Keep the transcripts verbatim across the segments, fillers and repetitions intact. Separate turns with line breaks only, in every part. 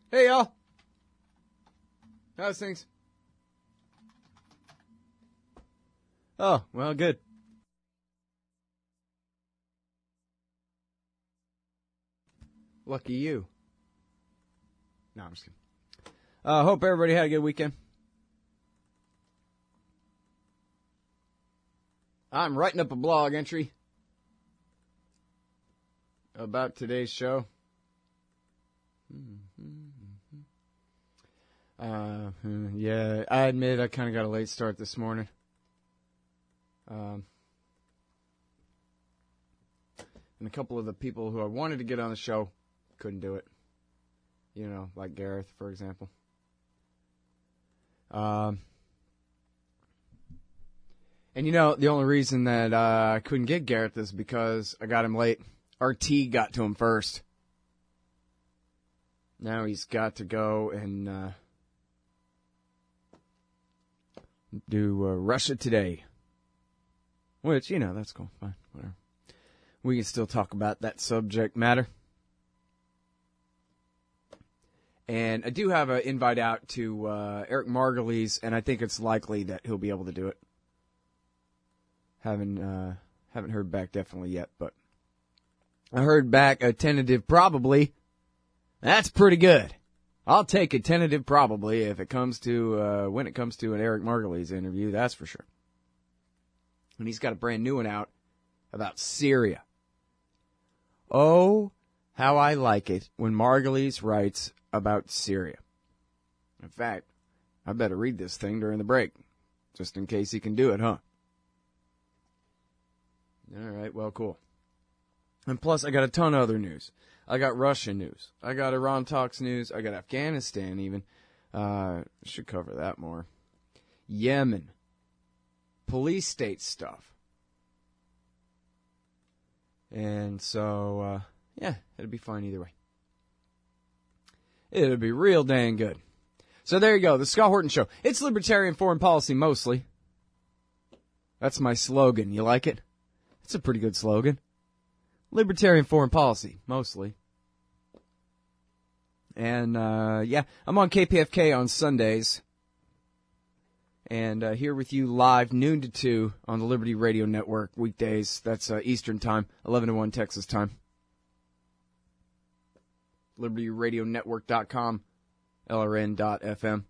Hey, y'all. How's things? Oh, well, good. Lucky you. No, I'm just kidding. I uh, hope everybody had a good weekend. I'm writing up a blog entry about today's show. Uh, yeah, I admit I kind of got a late start this morning. Um, and a couple of the people who I wanted to get on the show couldn't do it. You know, like Gareth, for example. Um, and you know, the only reason that uh, I couldn't get Gareth is because I got him late. R T got to him first. Now he's got to go and uh, do uh, Russia Today. Which, you know, that's cool. Fine, whatever. We can still talk about that subject matter. And I do have an invite out to uh, Eric Margulies, and I think it's likely that he'll be able to do it. Haven't uh, haven't heard back definitely yet, but I heard back a tentative probably. That's pretty good. I'll take a tentative probably if it comes to uh, when it comes to an Eric Margulies interview. That's for sure. And he's got a brand new one out about Syria. Oh, how I like it when Margulies writes about Syria. In fact, I better read this thing during the break, just in case he can do it, huh? All right, well, cool. And plus, I got a ton of other news. I got Russian news. I got Iran talks news. I got Afghanistan even. Uh, should cover that more. Yemen. Police state stuff. And so, uh, yeah, it'll be fine either way. It'll be real dang good. So there you go, the Scott Horton Show. It's libertarian foreign policy mostly. That's my slogan. You like it? It's a pretty good slogan. Libertarian foreign policy, mostly. And, uh, yeah, I'm on K P F K on Sundays. And uh, here with you live, noon to two, on the Liberty Radio Network, weekdays. That's uh, Eastern Time, eleven to one Texas time. liberty radio network dot com, L R N dot F M.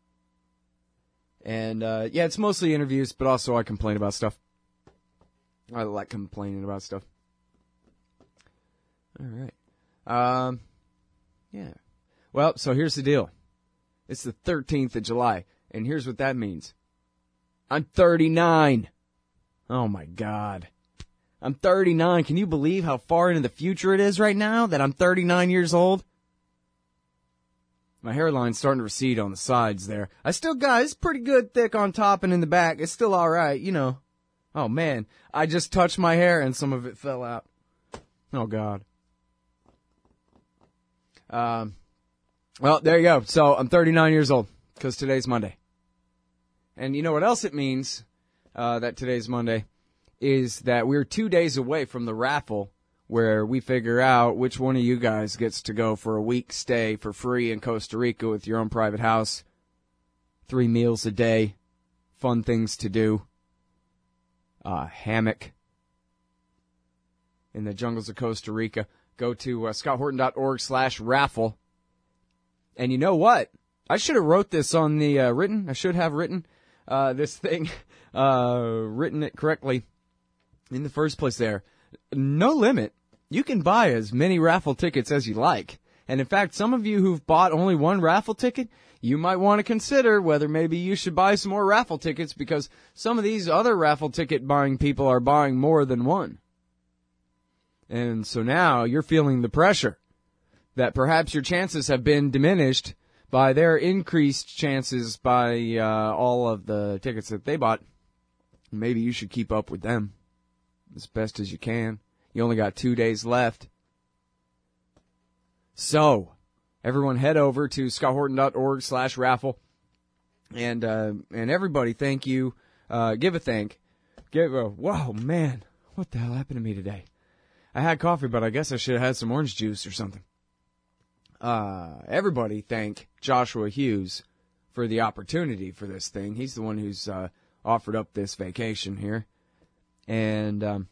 And, uh, yeah, it's mostly interviews, but also I complain about stuff. I like complaining about stuff. All right. Um, yeah. Well, so here's the deal. It's the thirteenth of July. And here's what that means. I'm thirty-nine. Oh, my God. I'm thirty-nine. Can you believe how far into the future it is right now that I'm thirty-nine years old? My hairline's starting to recede on the sides there. I still got it's pretty good thick on top and in the back. It's still all right, you know. Oh, man. I just touched my hair and some of it fell out. Oh, God. Um. Well, there you go. So I'm thirty-nine years old. Because today's Monday. And you know what else it means, uh, that today's Monday, is that we're two days away from the raffle where we figure out which one of you guys gets to go for a week stay for free in Costa Rica with your own private house, three meals a day, fun things to do, uh, hammock in the jungles of Costa Rica. Go to uh, scott horton dot org slash raffle. And you know what? I should have wrote this on the uh, written. I should have written uh, this thing, uh, written it correctly in the first place there. No limit. You can buy as many raffle tickets as you like. And in fact, some of you who've bought only one raffle ticket, you might want to consider whether maybe you should buy some more raffle tickets because some of these other raffle ticket buying people are buying more than one. And so now you're feeling the pressure that perhaps your chances have been diminished by their increased chances by uh, all of the tickets that they bought. Maybe you should keep up with them as best as you can. You only got two days left. So, everyone head over to scott horton dot org slash raffle. And, uh, and everybody, thank you. Uh, give a thank. Give a, whoa, man, what the hell happened to me today? I had coffee, but I guess I should have had some orange juice or something. uh, everybody thank Joshua Hughes for the opportunity for this thing. He's the one who's uh, offered up this vacation here. And, um,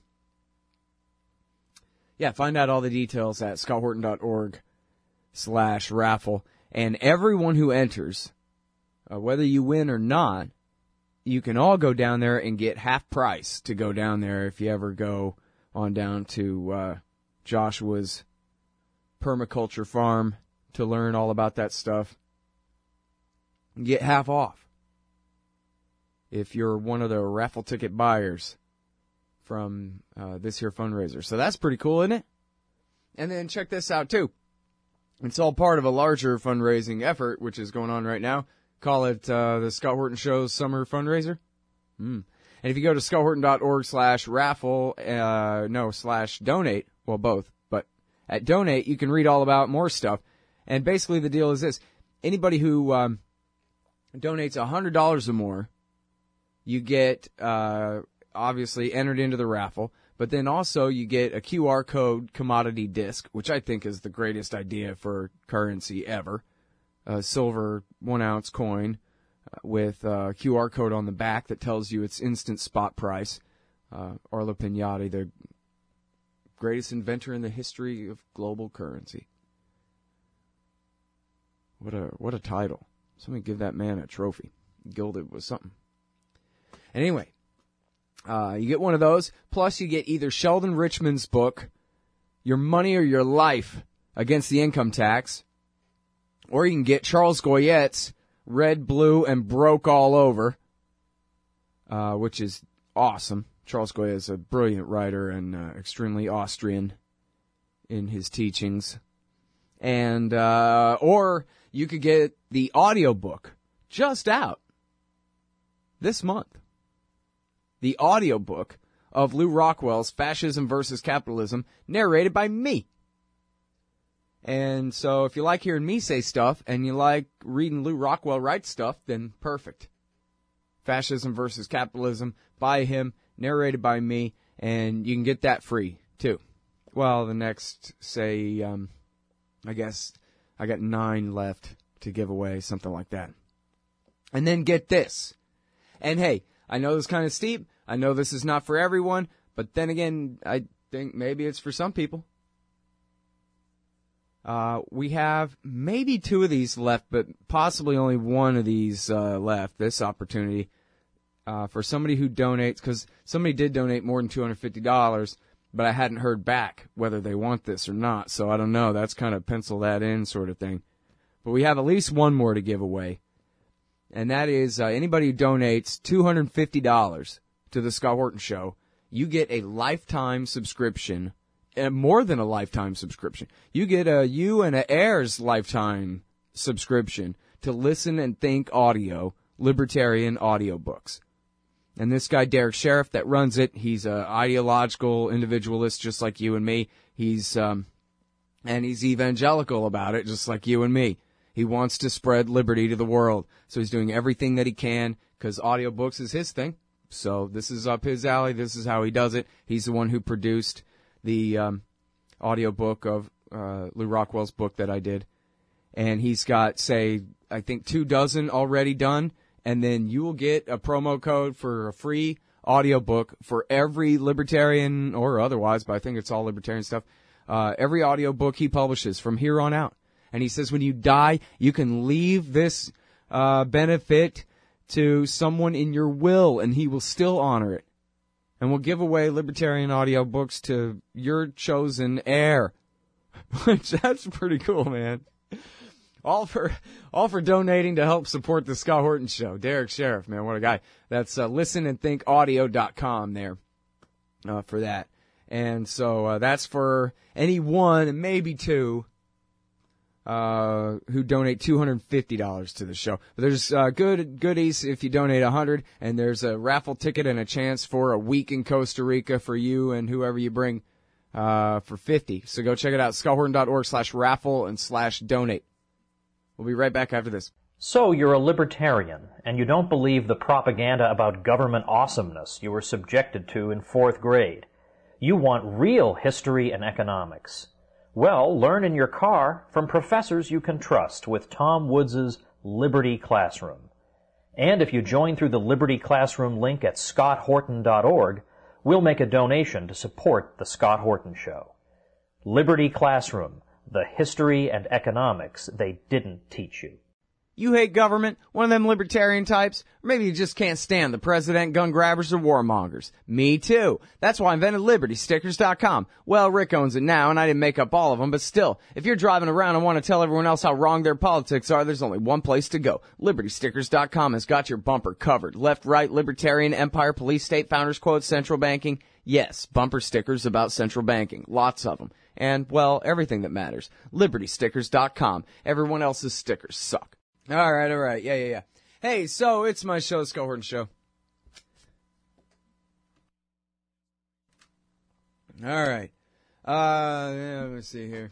yeah, find out all the details at scotthorton.org slash raffle. And everyone who enters, uh, whether you win or not, you can all go down there and get half price to go down there if you ever go on down to uh, Joshua's permaculture farm to learn all about that stuff. Get half off if you're one of the raffle ticket buyers from uh, this here fundraiser. So that's pretty cool, isn't it? And then check this out, too. It's all part of a larger fundraising effort, which is going on right now. Call it uh, the Scott Horton Show's Summer Fundraiser. Mm. And if you go to scotthorton.org slash raffle, uh, no, slash donate, well, both, but at donate, you can read all about more stuff. And basically the deal is this. Anybody who um, donates one hundred dollars or more, you get... Uh, obviously entered into the raffle, but then also you get a Q R code commodity disc, which I think is the greatest idea for currency ever. A silver one ounce coin uh, with a Q R code on the back that tells you its instant spot price. Uh, Arlo Pignati, the greatest inventor in the history of global currency. What a what a title. Somebody give that man a trophy. Gilded with something. Anyway, Uh, you get one of those, plus you get either Sheldon Richman's book, Your Money or Your Life Against the Income Tax, or you can get Charles Goyette's Red, Blue, and Broke All Over, uh, which is awesome. Charles Goyette is a brilliant writer and uh, extremely Austrian in his teachings. And, uh, or you could get the audiobook just out this month. The audiobook of Lew Rockwell's Fascism versus Capitalism, narrated by me. And so if you like hearing me say stuff and you like reading Lew Rockwell write stuff, then perfect. Fascism versus Capitalism by him, narrated by me, and you can get that free, too. Well, the next, say, um, I guess I got nine left to give away, something like that. And then get this. And hey, I know this is kind of steep. I know this is not for everyone, but then again, I think maybe it's for some people. Uh, we have maybe two of these left, but possibly only one of these uh, left, this opportunity, uh, for somebody who donates, because somebody did donate more than two hundred fifty dollars, but I hadn't heard back whether they want this or not, so I don't know. That's kind of pencil that in sort of thing. But we have at least one more to give away. And that is uh, anybody who donates two hundred fifty dollars to the Scott Horton Show, you get a lifetime subscription, and more than a lifetime subscription. You get a you and a Airs lifetime subscription to Listen and Think Audio, libertarian audiobooks. And this guy, Derek Sheriff, that runs it, he's a ideological individualist just like you and me. He's um, and he's evangelical about it, just like you and me. He wants to spread liberty to the world. So he's doing everything that he can, because audiobooks is his thing. So this is up his alley. This is how he does it. He's the one who produced the um, audiobook of uh, Lew Rockwell's book that I did. And he's got, say, I think two dozen already done. And then you will get a promo code for a free audiobook for every libertarian, or otherwise, but I think it's all libertarian stuff, uh, every audiobook he publishes from here on out. And he says when you die, you can leave this uh, benefit to someone in your will, and he will still honor it. And we'll give away libertarian audiobooks to your chosen heir. Which, that's pretty cool, man. All for all for donating to help support the Scott Horton Show. Derek Sheriff, man, what a guy. That's uh, listen and think audio dot com there uh, for that. And so uh, that's for any one, and maybe two, Uh, who donate two hundred fifty dollars to the show. But there's uh, good goodies if you donate one hundred dollars, and there's a raffle ticket and a chance for a week in Costa Rica for you and whoever you bring uh, for fifty dollars. So go check it out, scotthorton.org slash raffle and slash donate. We'll be right back after this.
So you're a libertarian, and you don't believe the propaganda about government awesomeness you were subjected to in fourth grade. You want real history and economics. Well, learn in your car from professors you can trust with Tom Woods' Liberty Classroom. And if you join through the Liberty Classroom link at scott horton dot org, we'll make a donation to support The Scott Horton Show. Liberty Classroom, the history and economics they didn't teach you.
You hate government? One of them libertarian types? Or maybe you just can't stand the president, gun grabbers, or warmongers. Me too. That's why I invented Liberty Stickers dot com. Well, Rick owns it now, and I didn't make up all of them, but still, if you're driving around and want to tell everyone else how wrong their politics are, there's only one place to go. Liberty Stickers dot com has got your bumper covered. Left, right, libertarian, empire, police, state, founders quotes, central banking. Yes, bumper stickers about central banking. Lots of them. And, well, everything that matters. Liberty Stickers dot com. Everyone else's stickers suck. All right, all right. Yeah, yeah, yeah. Hey, so it's my show, The Scott Horton Show. All right. Uh, yeah, let me see here.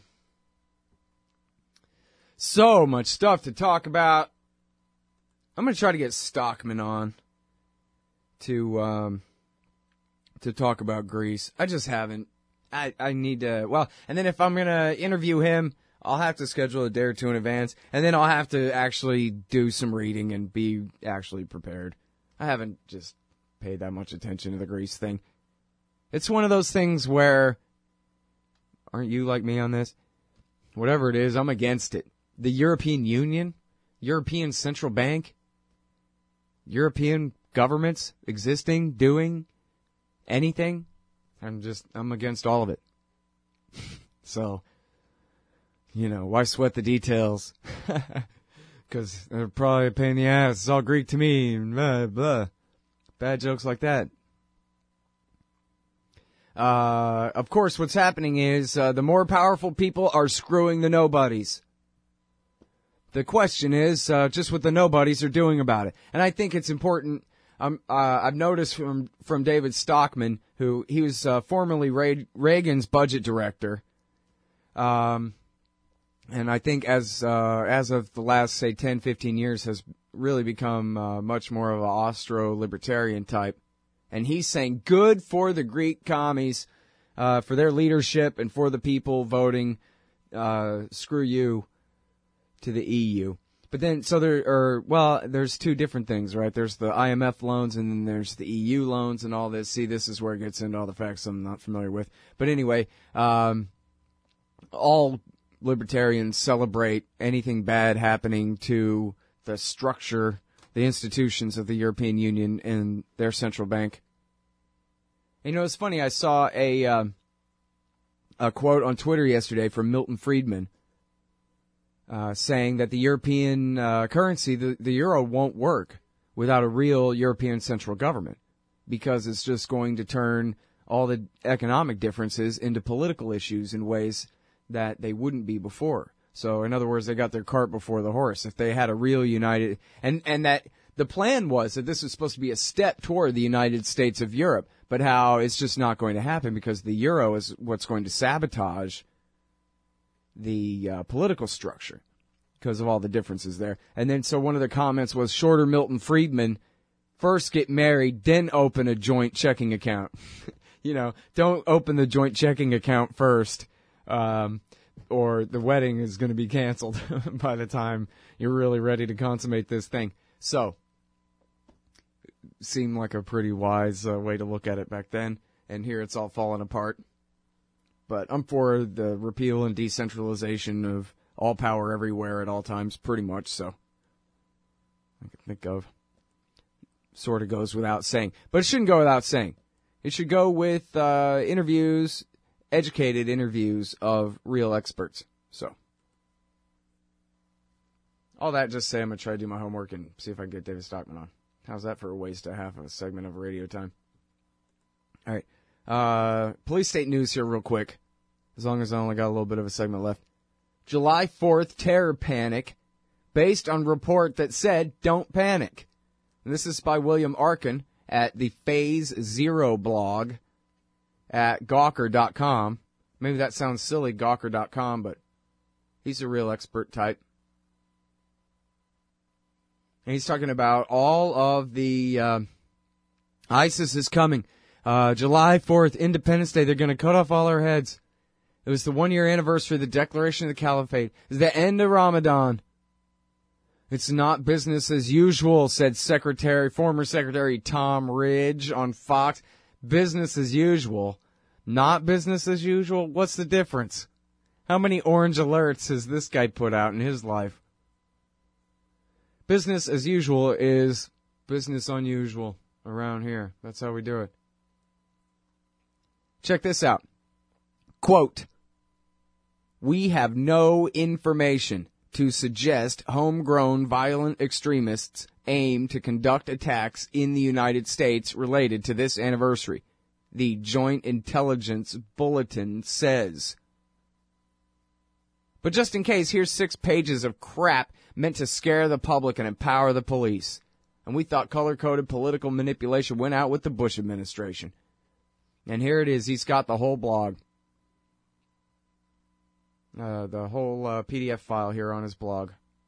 So much stuff to talk about. I'm going to try to get Stockman on to, um, to talk about Greece. I just haven't. I, I need to, well, and then if I'm going to interview him, I'll have to schedule a day or two in advance, and then I'll have to actually do some reading and be actually prepared. I haven't just paid that much attention to the Greece thing. It's one of those things where, aren't you like me on this? Whatever it is, I'm against it. The European Union, European Central Bank, European governments existing, doing anything, I'm just, I'm against all of it. So, you know, why sweat the details? Because they're probably a pain in the ass. It's all Greek to me. Blah, blah. Bad jokes like that. Uh, of course, what's happening is uh, the more powerful people are screwing the nobodies. The question is uh, just what the nobodies are doing about it. And I think it's important. Um, uh, I've noticed from, from David Stockman, who he was uh, formerly Re- Reagan's budget director. Um... And I think as uh, as of the last, say, ten, fifteen years, has really become uh, much more of an Austro-libertarian type. And he's saying good for the Greek commies, uh, for their leadership and for the people voting, uh, screw you, to the E U. But then, so there are, well, there's two different things, right? There's the I M F loans and then there's the E U loans and all this. See, this is where it gets into all the facts I'm not familiar with. But anyway, um, all libertarians celebrate anything bad happening to the structure, the institutions of the European Union and their central bank. And, you know, it's funny, I saw a uh, a quote on Twitter yesterday from Milton Friedman uh, saying that the European uh, currency, the, the euro, won't work without a real European central government because it's just going to turn all the economic differences into political issues in ways that they wouldn't be before. So, in other words, they got their cart before the horse. If they had a real united, and, and that the plan was that this was supposed to be a step toward the United States of Europe, but how it's just not going to happen because the euro is what's going to sabotage the uh, political structure because of all the differences there. And then, so one of the comments was, shorter Milton Friedman, first get married, then open a joint checking account. You know, don't open the joint checking account first. Um, or the wedding is going to be canceled by the time you're really ready to consummate this thing. So, seemed like a pretty wise uh, way to look at it back then, and here it's all falling apart. But I'm for the repeal and decentralization of all power everywhere at all times, pretty much so. I can think of. Sort of goes without saying. But it shouldn't go without saying. It should go with uh, interviews, educated interviews of real experts. So, all that just say I'm going to try to do my homework and see if I can get David Stockman on. How's that for a waste of half of a segment of radio time? All right. Uh, police state news here real quick, as long as I only got a little bit of a segment left. July fourth terror panic based on report that said don't panic. And this is by William Arkin at the Phase Zero blog at Gawker dot com. Maybe that sounds silly, Gawker dot com, but he's a real expert type. And he's talking about all of the uh, ISIS is coming. Uh, July fourth, Independence Day, they're going to cut off all our heads. It was the one-year anniversary of the Declaration of the Caliphate. It's the end of Ramadan. It's not business as usual, said Secretary, former Secretary Tom Ridge on Fox. Business as usual. Not business as usual? What's the difference? How many orange alerts has this guy put out in his life? Business as usual is business unusual around here. That's how we do it. Check this out. Quote, we have no information to suggest homegrown violent extremists aim to conduct attacks in the United States related to this anniversary, the Joint Intelligence Bulletin says. But just in case, here's six pages of crap meant to scare the public and empower the police. And we thought color-coded political manipulation went out with the Bush administration. And here it is. He's got the whole blog. Uh, the whole uh, P D F file here on his blog.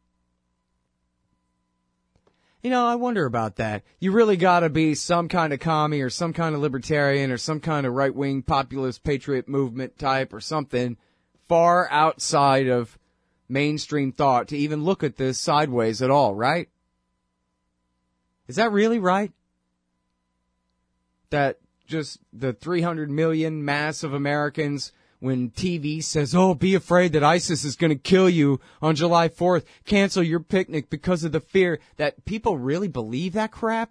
You know, I wonder about that. You really got to be some kind of commie or some kind of libertarian or some kind of right-wing populist patriot movement type or something far outside of mainstream thought to even look at this sideways at all, right? Is that really right? That just the three hundred million mass of Americans, when T V says, oh, be afraid that ISIS is going to kill you on July fourth, cancel your picnic because of the fear, that people really believe that crap?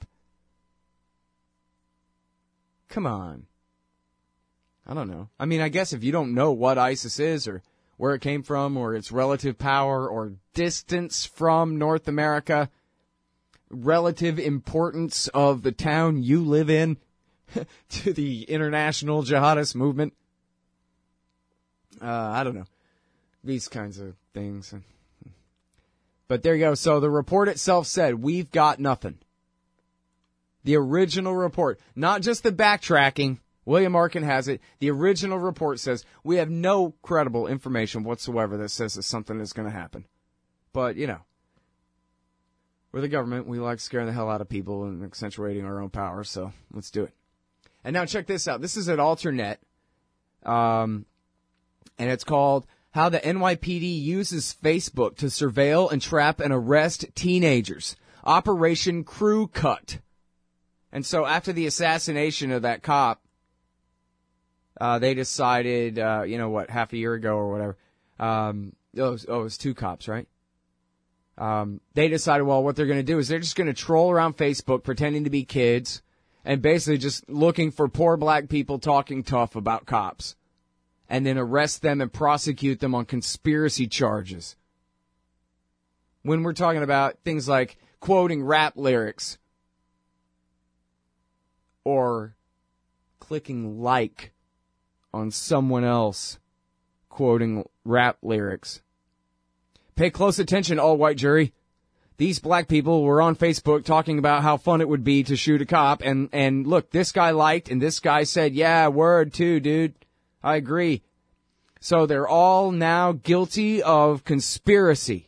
Come on. I don't know. I mean, I guess if you don't know what ISIS is or where it came from or its relative power or distance from North America, relative importance of the town you live in to the international jihadist movement, uh, I don't know. These kinds of things. But there you go. So the report itself said, we've got nothing. The original report, not just the backtracking. William Arkin has it. The original report says we have no credible information whatsoever that says that something is going to happen. But, you know, we're the government. We like scaring the hell out of people and accentuating our own power, so let's do it. And now check this out. This is at Alternet, um, and it's called How the N Y P D Uses Facebook to Surveil and Trap and Arrest Teenagers. Operation Crew Cut. And so after the assassination of that cop, Uh, they decided, uh, you know what, half a year ago or whatever, um, oh, it was, oh, it was two cops, right? Um, they decided, well, what they're going to do is they're just going to troll around Facebook pretending to be kids and basically just looking for poor black people talking tough about cops and then arrest them and prosecute them on conspiracy charges. When we're talking about things like quoting rap lyrics or clicking like on someone else quoting rap lyrics. Pay close attention, all white jury. These black people were on Facebook talking about how fun it would be to shoot a cop, and, and look, this guy liked, and this guy said, yeah, word too, dude. I agree. So they're all now guilty of conspiracy.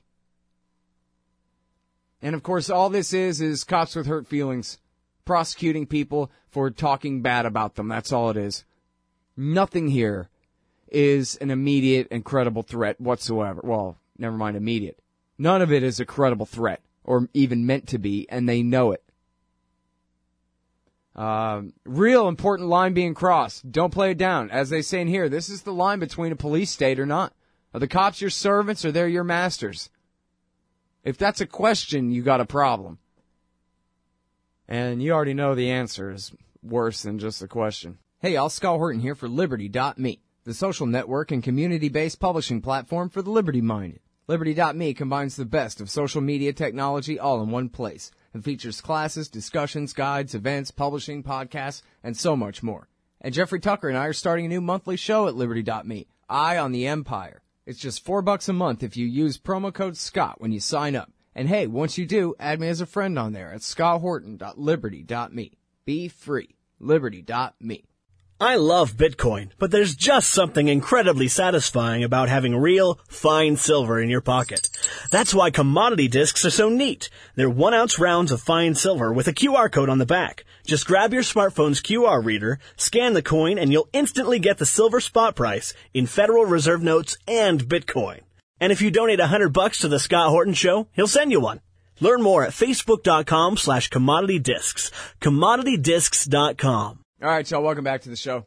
And of course, all this is, is cops with hurt feelings prosecuting people for talking bad about them. That's all it is. Nothing here is an immediate and credible threat whatsoever. Well, never mind immediate. None of it is a credible threat, or even meant to be, and they know it. Um, real important line being crossed. Don't play it down. As they say in here, this is the line between a police state or not. Are the cops your servants or they're your masters? If that's a question, you got a problem. And you already know the answer is worse than just a question. Hey, y'all, Scott Horton here for Liberty dot me, the social network and community-based publishing platform for the liberty-minded. Liberty dot me combines the best of social media technology all in one place and features classes, discussions, guides, events, publishing, podcasts, and so much more. And Jeffrey Tucker and I are starting a new monthly show at Liberty dot me, Eye on the Empire. It's just four bucks a month if you use promo code Scott when you sign up. And hey, once you do, add me as a friend on there at scott horton dot liberty dot me. Be free. Liberty dot me.
I love Bitcoin, but there's just something incredibly satisfying about having real, fine silver in your pocket. That's why commodity discs are so neat. They're one-ounce rounds of fine silver with a Q R code on the back. Just grab your smartphone's Q R reader, scan the coin, and you'll instantly get the silver spot price in Federal Reserve notes and Bitcoin. And if you donate a hundred bucks to the Scott Horton Show, he'll send you one. Learn more at facebook.com slash commodity discs. commodity discs dot com.
All right, y'all, welcome back to the show.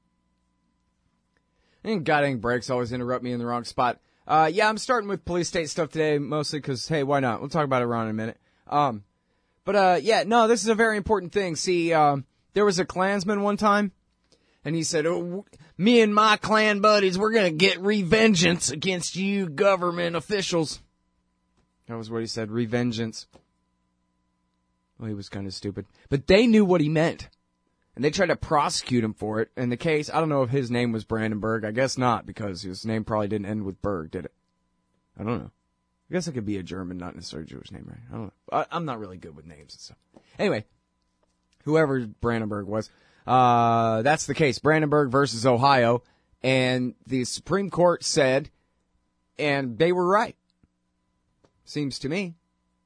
And goddamn breaks always interrupt me in the wrong spot. Uh, yeah, I'm starting with police state stuff today, mostly because, hey, why not? We'll talk about Iran in a minute. Um, but, uh, yeah, no, this is a very important thing. See, um, there was a Klansman one time, and he said, oh, me and my Klan buddies, we're going to get revengeance against you government officials. That was what he said, revengeance. Well, he was kind of stupid. But they knew what he meant. And they tried to prosecute him for it. In the case, I don't know if his name was Brandenburg. I guess not, because his name probably didn't end with Berg, did it? I don't know. I guess it could be a German, not necessarily a Jewish name, right? I don't know. I, I'm not really good with names and stuff. Anyway, whoever Brandenburg was, uh, that's the case. Brandenburg versus Ohio. And the Supreme Court said, and they were right, seems to me,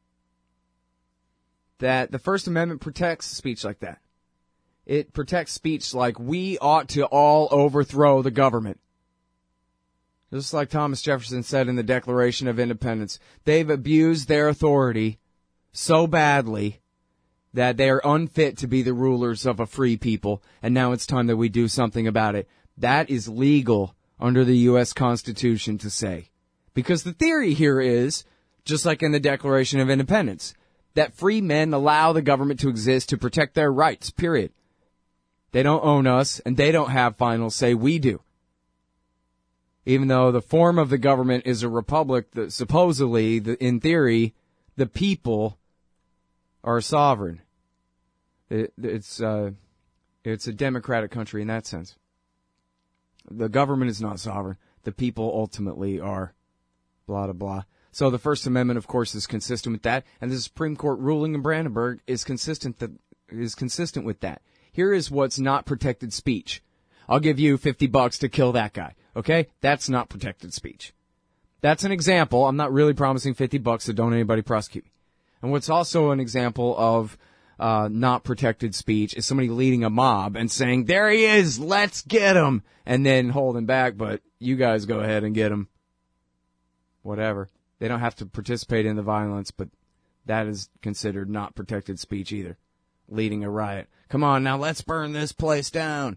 that the First Amendment protects speech like that. It protects speech like we ought to all overthrow the government. Just like Thomas Jefferson said in the Declaration of Independence, they've abused their authority so badly that they are unfit to be the rulers of a free people, and now it's time that we do something about it. That is legal under the U S Constitution to say. Because the theory here is, just like in the Declaration of Independence, that free men allow the government to exist to protect their rights, period. They don't own us, and they don't have final say. We do. Even though the form of the government is a republic, that supposedly, the, in theory, the people are sovereign. It, it's uh, it's a democratic country in that sense. The government is not sovereign. The people ultimately are. Blah, blah, blah. So the First Amendment, of course, is consistent with that, and the Supreme Court ruling in Brandenburg is consistent that is consistent with that. Here is what's not protected speech. I'll give you fifty bucks to kill that guy. Okay? That's not protected speech. That's an example. I'm not really promising fifty bucks, so don't anybody prosecute me. And what's also an example of uh not protected speech is somebody leading a mob and saying, there he is, let's get him, and then holding back, but you guys go ahead and get him. Whatever. They don't have to participate in the violence, but that is considered not protected speech either. Leading a riot. Come on, now let's burn this place down.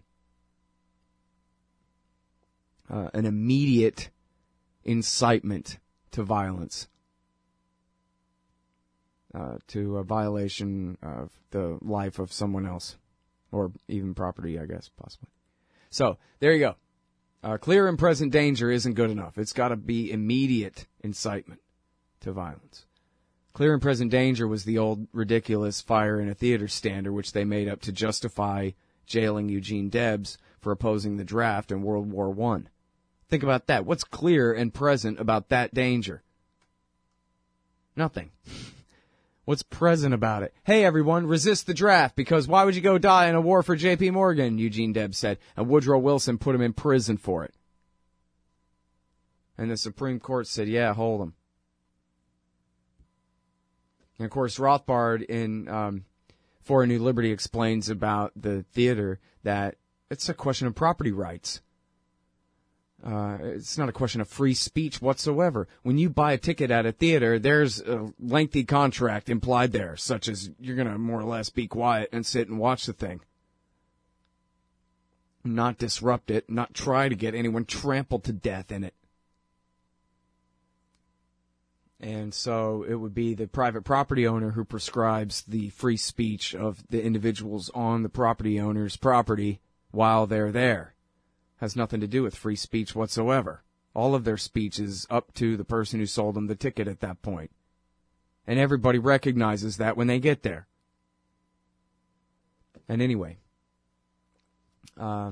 Uh, an immediate incitement to violence. Uh, to a violation of the life of someone else. Or even property, I guess, possibly. So, there you go. Uh, clear and present danger isn't good enough. It's got to be immediate incitement to violence. Clear and present danger was the old ridiculous fire in a theater standard, which they made up to justify jailing Eugene Debs for opposing the draft in World War One. Think about that. What's clear and present about that danger? Nothing. What's present about it? Hey, everyone, resist the draft, because why would you go die in a war for J P. Morgan, Eugene Debs said, and Woodrow Wilson put him in prison for it. And the Supreme Court said, yeah, hold him. And, of course, Rothbard in um, For a New Liberty explains about the theater that it's a question of property rights. Uh, it's not a question of free speech whatsoever. When you buy a ticket at a theater, there's a lengthy contract implied there, such as you're going to more or less be quiet and sit and watch the thing. Not disrupt it, not try to get anyone trampled to death in it. And so it would be the private property owner who prescribes the free speech of the individuals on the property owner's property while they're there. Has nothing to do with free speech whatsoever. All of their speech is up to the person who sold them the ticket at that point. And everybody recognizes that when they get there. And anyway, uh,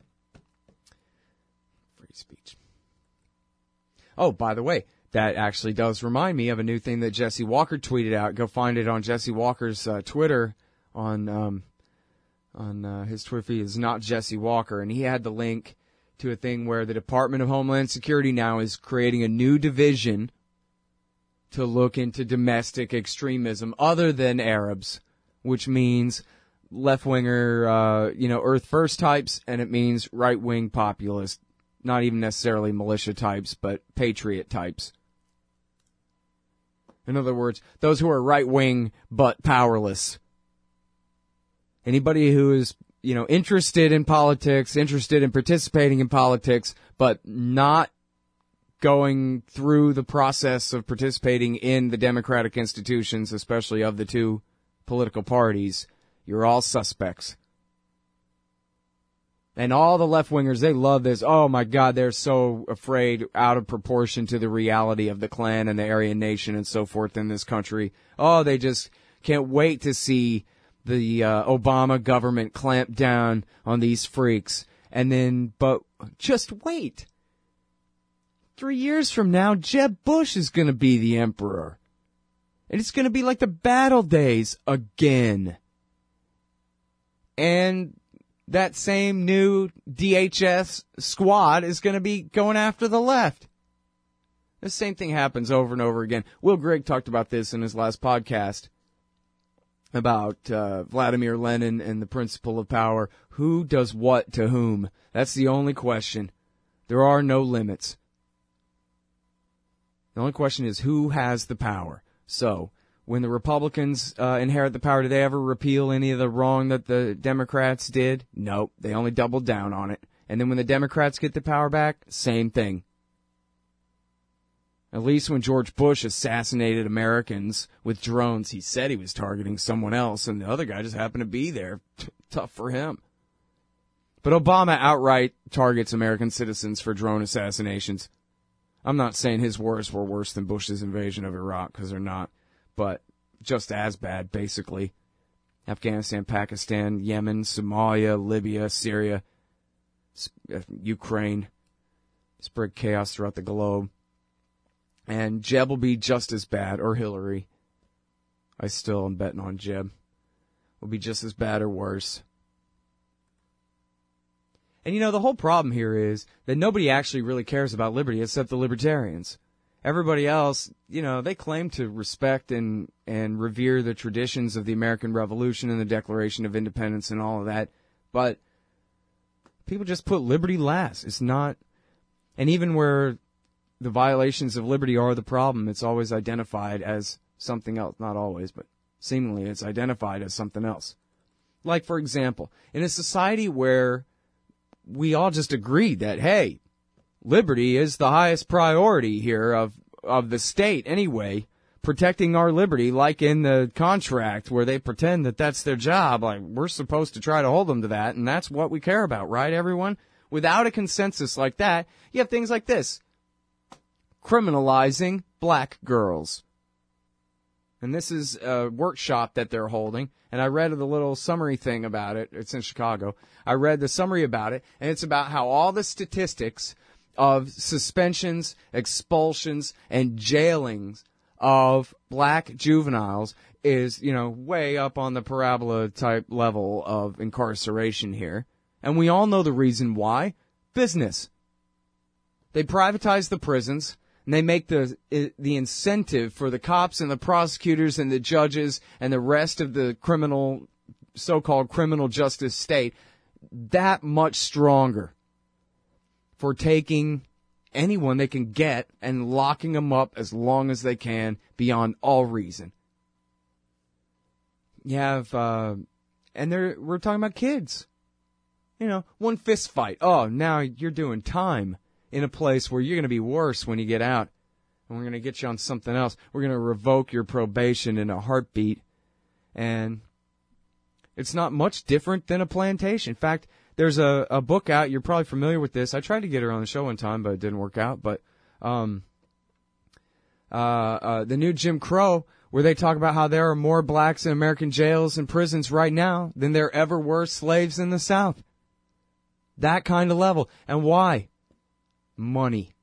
free speech. Oh, by the way, that actually does remind me of a new thing that Jesse Walker tweeted out. Go find it on Jesse Walker's uh, Twitter on um, on uh, his Twitter feed. It's not Jesse Walker, and he had the link to a thing where the Department of Homeland Security now is creating a new division to look into domestic extremism other than Arabs, which means left-winger, uh, you know, Earth First types, and it means right-wing populist, not even necessarily militia types, but patriot types. In other words, those who are right-wing but powerless. Anybody who is, you know, interested in politics, interested in participating in politics, but not going through the process of participating in the democratic institutions, especially of the two political parties, you're all suspects. And all the left-wingers, they love this. Oh, my God, they're so afraid, out of proportion to the reality of the Klan and the Aryan Nation and so forth in this country. Oh, they just can't wait to see the uh, Obama government clamp down on these freaks. And then, but just wait. Three years from now, Jeb Bush is going to be the emperor. And it's going to be like the battle days again. And that same new D H S squad is going to be going after the left. The same thing happens over and over again. Will Grigg talked about this in his last podcast about uh, Vladimir Lenin and the principle of power. Who does what to whom? That's the only question. There are no limits. The only question is who has the power. So, when the Republicans uh, inherit the power, do they ever repeal any of the wrong that the Democrats did? Nope. They only doubled down on it. And then when the Democrats get the power back, same thing. At least when George Bush assassinated Americans with drones, he said he was targeting someone else, and the other guy just happened to be there. T- tough for him. But Obama outright targets American citizens for drone assassinations. I'm not saying his wars were worse than Bush's invasion of Iraq, because they're not. But just as bad, basically. Afghanistan, Pakistan, Yemen, Somalia, Libya, Syria, Ukraine. Spread chaos throughout the globe. And Jeb will be just as bad, or Hillary. I still am betting on Jeb. Will be just as bad or worse. And you know, the whole problem here is that nobody actually really cares about liberty except the libertarians. Everybody else, you know, they claim to respect and, and revere the traditions of the American Revolution and the Declaration of Independence and all of that, but people just put liberty last. It's not, and even where the violations of liberty are the problem, it's always identified as something else. Not always, but seemingly it's identified as something else. Like, for example, in a society where we all just agreed that, hey, liberty is the highest priority here of, of the state anyway, protecting our liberty, like in the contract where they pretend that that's their job. Like, we're supposed to try to hold them to that, and that's what we care about, right, everyone? Without a consensus like that, you have things like this. Criminalizing black girls. And this is a workshop that they're holding, and I read the little summary thing about it. It's in Chicago. I read the summary about it, and it's about how all the statistics of suspensions, expulsions, and jailings of black juveniles is, you know, way up on the parabola type level of incarceration here. And we all know the reason why. Business. They privatize the prisons, and they make the the incentive for the cops and the prosecutors and the judges and the rest of the criminal, so-called criminal justice state that much stronger for taking anyone they can get and locking them up as long as they can beyond all reason. You have, uh, and they're, we're talking about kids. You know, one fist fight. Oh, now you're doing time in a place where you're going to be worse when you get out. And we're going to get you on something else. We're going to revoke your probation in a heartbeat. And it's not much different than a plantation. In fact, there's a, a book out. You're probably familiar with this. I tried to get her on the show one time, but it didn't work out. But um, uh, uh, the new Jim Crow, where they talk about how there are more blacks in American jails and prisons right now than there ever were slaves in the South. That kind of level. And why? Money.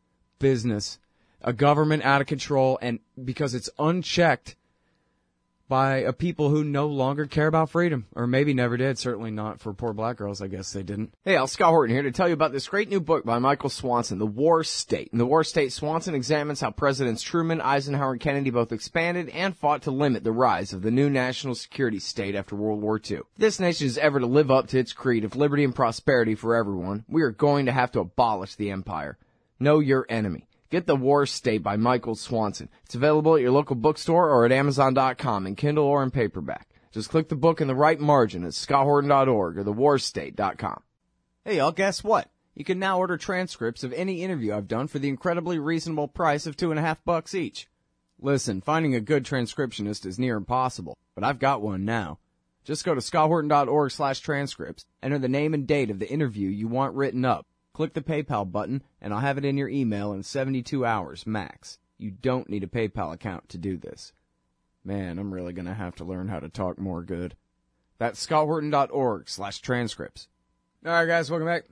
Business. A government out of control, and because it's unchecked by a people who no longer care about freedom, or maybe never did. Certainly not for poor black girls. I guess they didn't. Hey, Al Scott Horton here to tell you about this great new book by Michael Swanson, The War State. In The War State, Swanson examines how Presidents Truman, Eisenhower, and Kennedy both expanded and fought to limit the rise of the new national security state after World War Two. If this nation is ever to live up to its creed of liberty and prosperity for everyone, we are going to have to abolish the empire. Know your enemy. Get The War State by Michael Swanson. It's available at your local bookstore or at Amazon dot com in Kindle or in paperback. Just click the book in the right margin at Scott Horton dot org or the war state dot com. Hey, y'all, guess what? You can now order transcripts of any interview I've done for the incredibly reasonable price of two and a half bucks each. Listen, finding a good transcriptionist is near impossible, but I've got one now. Just go to Scott Horton dot org slash transcripts, enter the name and date of the interview you want written up. Click the PayPal button, and I'll have it in your email in seventy-two hours, max. You don't need a PayPal account to do this. Man, I'm really going to have to learn how to talk more good. That's Scott Horton dot org slash transcripts. All right, guys, welcome back.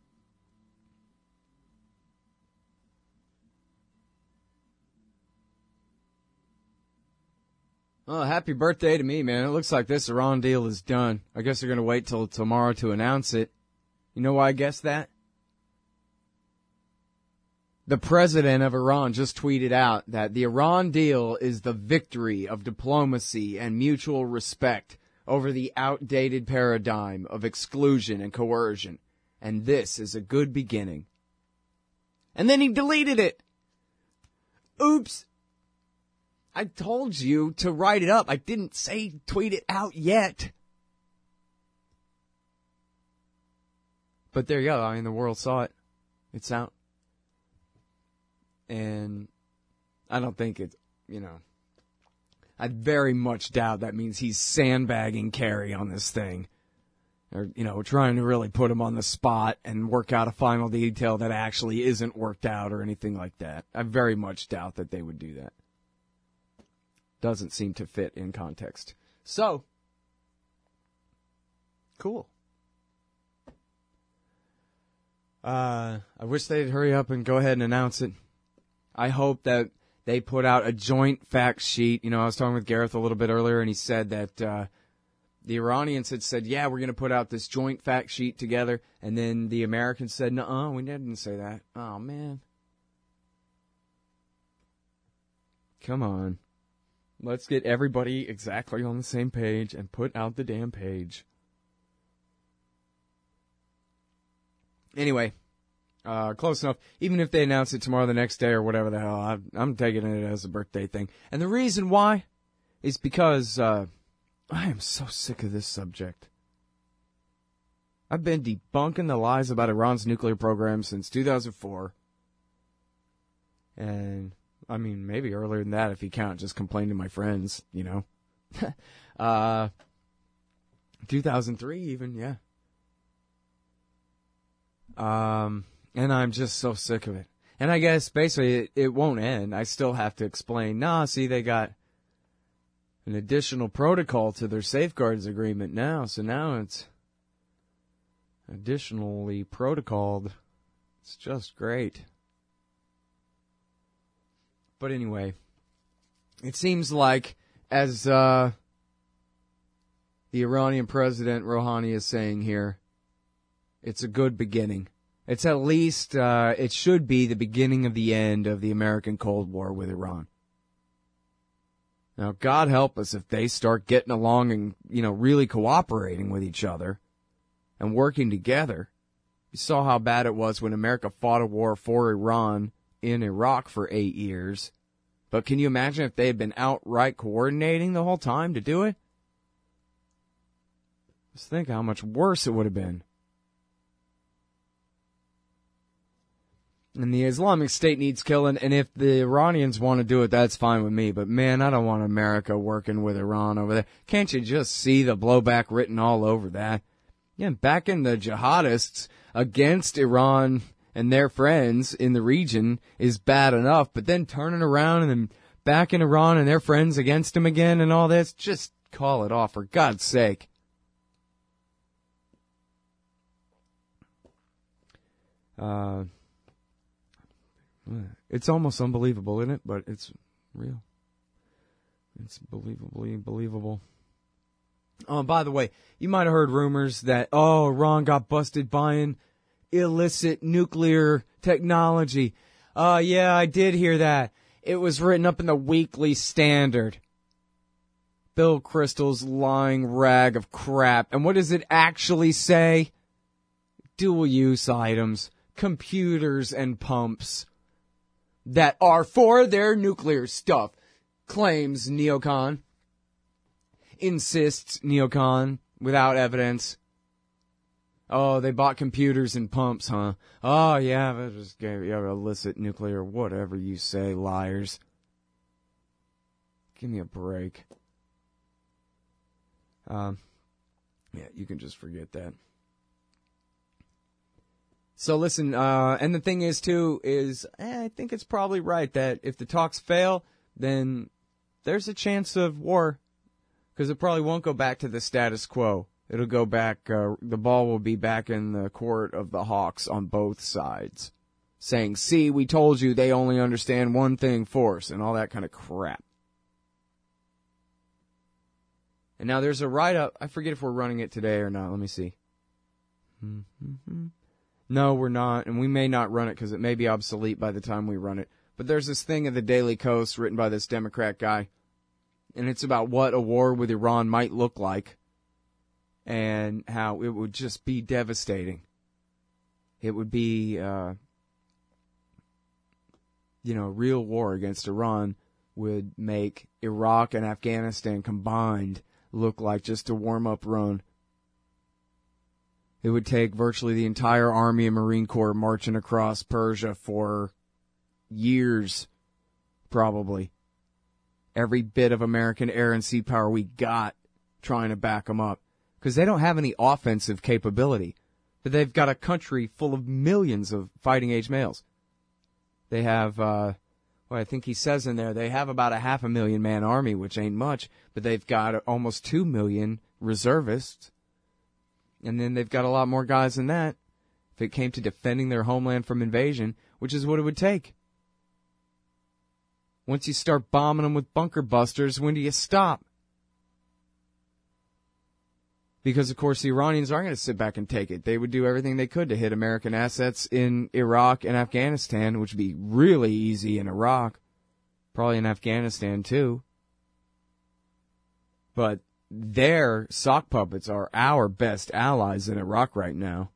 Oh, happy birthday to me, man. It looks like this Iran deal is done. I guess they're going to wait till tomorrow to announce it. You know why I guess that? The president of Iran just tweeted out that the Iran deal is the victory of diplomacy and mutual respect over the outdated paradigm of exclusion and coercion. And this is a good beginning. And then he deleted it. Oops. I told you to write it up. I didn't say tweet it out yet. But there you go. I mean, the world saw it. It's out. And I don't think it's, you know, I very much doubt that means he's sandbagging Kerry on this thing. Or, you know, trying to really put him on the spot and work out a final detail that actually isn't worked out or anything like that. I very much doubt that they would do that. Doesn't seem to fit in context. So, cool. Uh, I wish they'd hurry up and go ahead and announce it. I hope that they put out a joint fact sheet. You know, I was talking with Gareth a little bit earlier, and he said that uh, the Iranians had said, yeah, we're going to put out this joint fact sheet together. And then the Americans said, nuh-uh, we didn't say that. Oh, man. Come on. Let's get everybody exactly on the same page and put out the damn page. Anyway. Uh, close enough. Even if they announce it tomorrow, the next day, or whatever the hell, I, I'm taking it as a birthday thing. And the reason why is because uh, I am so sick of this subject. I've been debunking the lies about Iran's nuclear program since two thousand four. And, I mean, maybe earlier than that if you count just complaining to my friends, you know. uh, two thousand three even, yeah. Um... And I'm just so sick of it. And I guess basically it, it won't end. I still have to explain, nah, see, they got an additional protocol to their safeguards agreement now. So now it's additionally protocoled. It's just great. But anyway, it seems like as uh, the Iranian president Rouhani is saying here, it's a good beginning. It's at least, uh, it should be the beginning of the end of the American Cold War with Iran. Now, God help us if they start getting along and, you know, really cooperating with each other and working together. You saw how bad it was when America fought a war for Iran in Iraq for eight years. But can you imagine if they had been outright coordinating the whole time to do it? Just think how much worse it would have been. And the Islamic State needs killing, and if the Iranians want to do it, that's fine with me. But, man, I don't want America working with Iran over there. Can't you just see the blowback written all over that? Yeah, backing the jihadists against Iran and their friends in the region is bad enough, but then turning around and then backing Iran and their friends against them again and all this, just call it off, for God's sake. Uh... It's almost unbelievable, isn't it? But it's real. It's believably believable. Oh, by the way, you might have heard rumors that, oh, Iran got busted buying illicit nuclear technology. Uh, yeah, I did hear that. It was written up in the Weekly Standard. Bill Kristol's lying rag of crap. And what does it actually say? Dual-use items, computers and pumps that are for their nuclear stuff, claims Neocon. Insists Neocon, without evidence. Oh, they bought computers and pumps, huh? Oh, yeah, they just gave you illicit nuclear, whatever you say, liars. Give me a break. Um, yeah, you can just forget that. So listen, uh, and the thing is, too, is eh, I think it's probably right that if the talks fail, then there's a chance of war. Because it probably won't go back to the status quo. It'll go back, uh, the ball will be back in the court of the Hawks on both sides. Saying, see, we told you they only understand one thing, force, and all that kind of crap. And now there's a write-up. I forget if we're running it today or not. Let me see. Mm-hmm. No, we're not, and we may not run it because it may be obsolete by the time we run it. But there's this thing at the Daily Kos written by this Democrat guy. And it's about what a war with Iran might look like and how it would just be devastating. It would be, uh, you know, a real war against Iran would make Iraq and Afghanistan combined look like just a warm-up run. It would take virtually the entire Army and Marine Corps marching across Persia for years, probably. Every bit of American air and sea power we got trying to back them up. Because they don't have any offensive capability. But they've got a country full of millions of fighting-age males. They have, uh, well, I think he says in there, they have about a half a million man army, which ain't much. But they've got almost two million reservists. And then they've got a lot more guys than that. If it came to defending their homeland from invasion, which is what it would take. Once you start bombing them with bunker busters, when do you stop? Because, of course, the Iranians aren't going to sit back and take it. They would do everything they could to hit American assets in Iraq and Afghanistan, which would be really easy in Iraq. Probably in Afghanistan, too. But their sock puppets are our best allies in Iraq right now.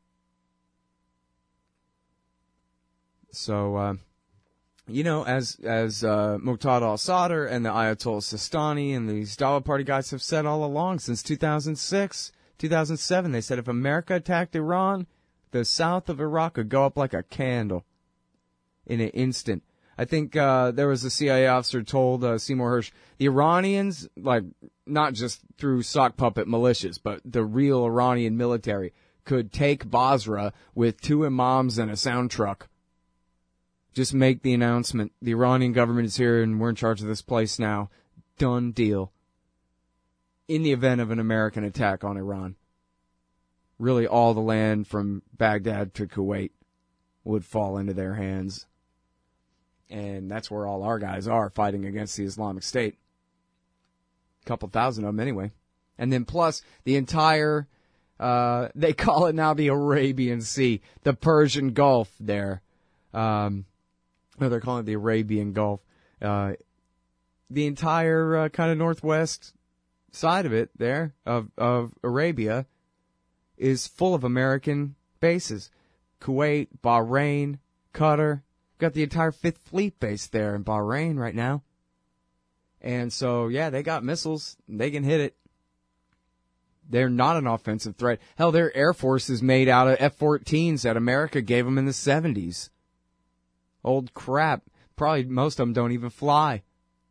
So, uh... You know, as as uh, Muqtada al-Sadr and the Ayatollah Sistani and the Dawa Party guys have said all along since two thousand six, two thousand seven, they said if America attacked Iran, the south of Iraq would go up like a candle in an instant. I think uh, there was a C I A officer told uh, Seymour Hersh, the Iranians, like not just through sock puppet militias, but the real Iranian military, could take Basra with two imams and a sound truck. Just make the announcement. The Iranian government is here and we're in charge of this place now. Done deal. In the event of an American attack on Iran, really all the land from Baghdad to Kuwait would fall into their hands. And that's where all our guys are fighting against the Islamic State. A couple thousand of them anyway. And then plus the entire, uh, they call it now the Arabian Sea, the Persian Gulf there. Um, No, they're calling it the Arabian Gulf. Uh, the entire uh, kind of northwest side of it there, of, of Arabia, is full of American bases. Kuwait, Bahrain, Qatar. Got the entire Fifth Fleet base there in Bahrain right now. And so, yeah, they got missiles. They can hit it. They're not an offensive threat. Hell, their Air Force is made out of F fourteens that America gave them in the seventies. Old crap. Probably most of them don't even fly.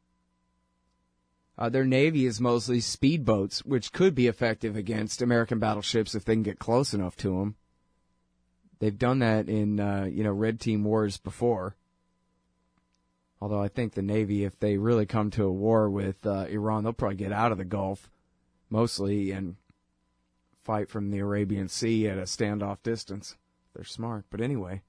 Uh, their Navy is mostly speedboats, which could be effective against American battleships if they can get close enough to them. They've done that in, uh, you know, Red Team wars before. Although I think the Navy, if they really come to a war with uh, Iran, they'll probably get out of the Gulf, mostly, and fight from the Arabian Sea at a standoff distance. They're smart. But anyway.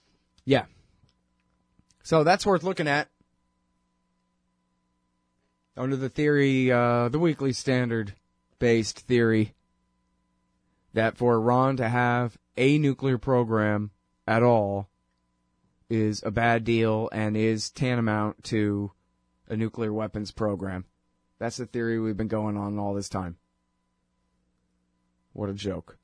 Yeah. So that's worth looking at. under the theory, uh, the Weekly Standard-based theory, that for Iran to have a nuclear program at all is a bad deal and is tantamount to a nuclear weapons program. That's the theory we've been going on all this time. What a joke.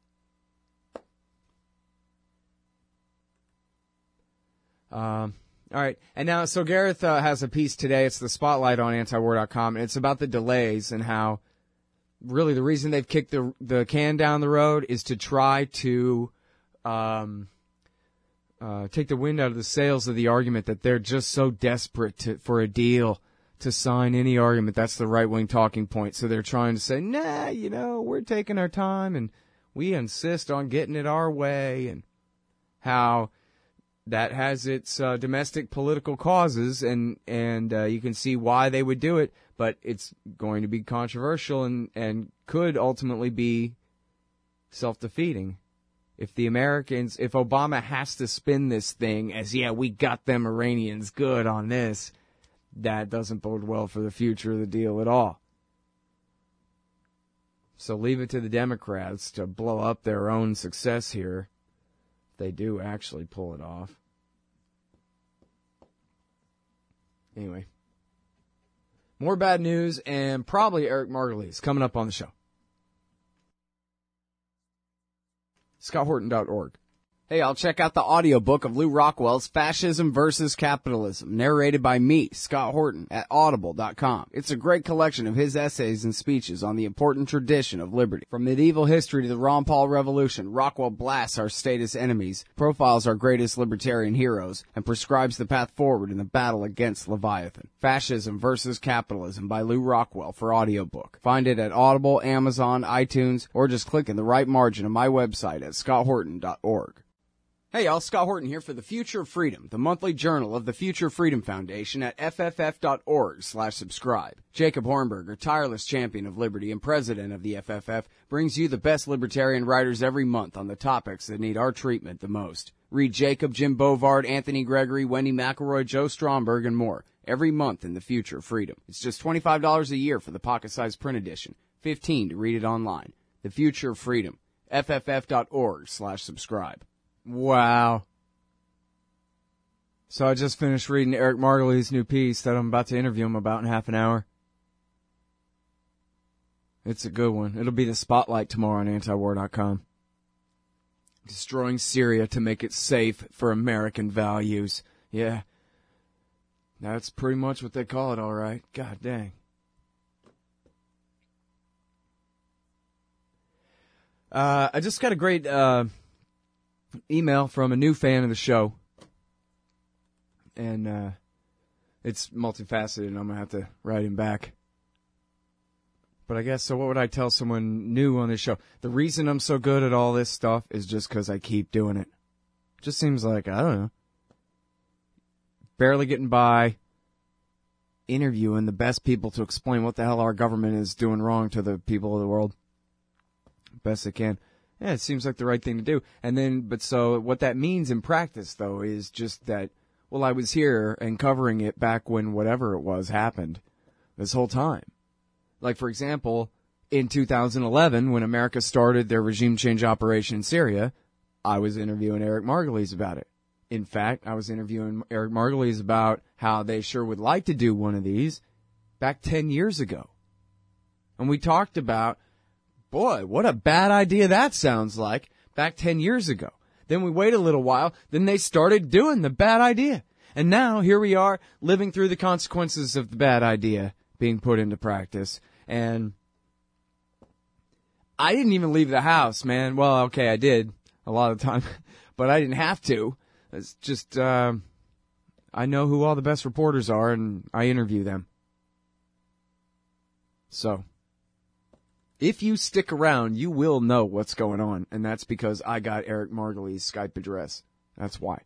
Um, all right. And now, so Gareth uh, has a piece today. It's the Spotlight on antiwar dot com, and it's about the delays and how really the reason they've kicked the the can down the road is to try to um, uh, take the wind out of the sails of the argument that they're just so desperate to, for a deal to sign any argument. That's the right-wing talking point. So they're trying to say, nah, you know, we're taking our time and we insist on getting it our way, and how that has its uh, domestic political causes, and, and uh, you can see why they would do it, but it's going to be controversial and, and could ultimately be self-defeating. If the Americans, if Obama has to spin this thing as, yeah, we got them Iranians good on this, that doesn't bode well for the future of the deal at all. So leave it to the Democrats to blow up their own success here. They do actually pull it off. Anyway. More bad news and probably Eric Margulies coming up on the show. Scott Horton dot org. Hey, I'll check out the audiobook of Lew Rockwell's Fascism versus Capitalism, narrated by me, Scott Horton, at audible dot com. It's a great collection of his essays and speeches on the important tradition of liberty. From medieval history to the Ron Paul Revolution, Rockwell blasts our statist enemies, profiles our greatest libertarian heroes, and prescribes the path forward in the battle against Leviathan. Fascism versus Capitalism by Lew Rockwell for audiobook. Find it at Audible, Amazon, iTunes, or just click in the right margin of my website at Scott Horton dot org. Hey y'all, Scott Horton here for The Future of Freedom, the monthly journal of the Future Freedom Foundation at F F F dot org slash subscribe. Jacob Hornberger, tireless champion of liberty and president of the F F F, brings you the best libertarian writers every month on the topics that need our treatment the most. Read Jacob, Jim Bovard, Anthony Gregory, Wendy McElroy, Joe Stromberg, and more every month in The Future of Freedom. It's just twenty-five dollars a year for the pocket-sized print edition, fifteen dollars to read it online. The Future of Freedom, F F F dot org slash subscribe. Wow. So I just finished reading Eric Margulies' new piece that I'm about to interview him about in half an hour. It's a good one. It'll be the Spotlight tomorrow on antiwar dot com. Destroying Syria to make it safe for American values. Yeah. That's pretty much what they call it, all right. God dang. Uh, I just got a great... Uh, email from a new fan of the show, and uh, it's multifaceted, and I'm going to have to write him back. But I guess, so what would I tell someone new on this show? The reason I'm so good at all this stuff is just because I keep doing it. Just seems like, I don't know, barely getting by, interviewing the best people to explain what the hell our government is doing wrong to the people of the world. Best they can. Yeah, it seems like the right thing to do. And then, but so what that means in practice, though, is just that, well, I was here and covering it back when whatever it was happened this whole time. Like, for example, in two thousand eleven, when America started their regime change operation in Syria, I was interviewing Eric Margulies about it. In fact, I was interviewing Eric Margulies about how they sure would like to do one of these back ten years ago. And we talked about, boy, what a bad idea that sounds like back ten years ago. Then we wait a little while, then they started doing the bad idea. And now here we are living through the consequences of the bad idea being put into practice. And I didn't even leave the house, man. Well, okay, I did a lot of the time, but I didn't have to. It's just, uh, I know who all the best reporters are, and I interview them. So, if you stick around, you will know what's going on, and that's because I got Eric Margulies' Skype address. That's why.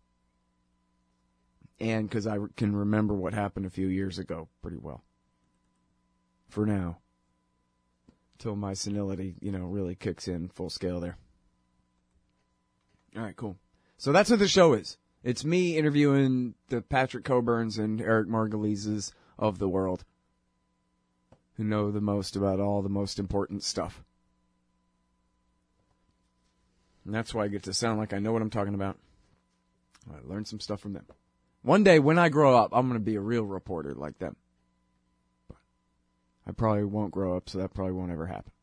And because I can remember what happened a few years ago pretty well. For now. Till my senility, you know, really kicks in full scale there. All right, cool. So that's what the show is. It's me interviewing the Patrick Coburns and Eric Margulies of the world. who know the most about all the most important stuff. And that's why I get to sound like I know what I'm talking about. I learned some stuff from them. One day when I grow up, I'm going to be a real reporter like them. But I probably won't grow up, so that probably won't ever happen.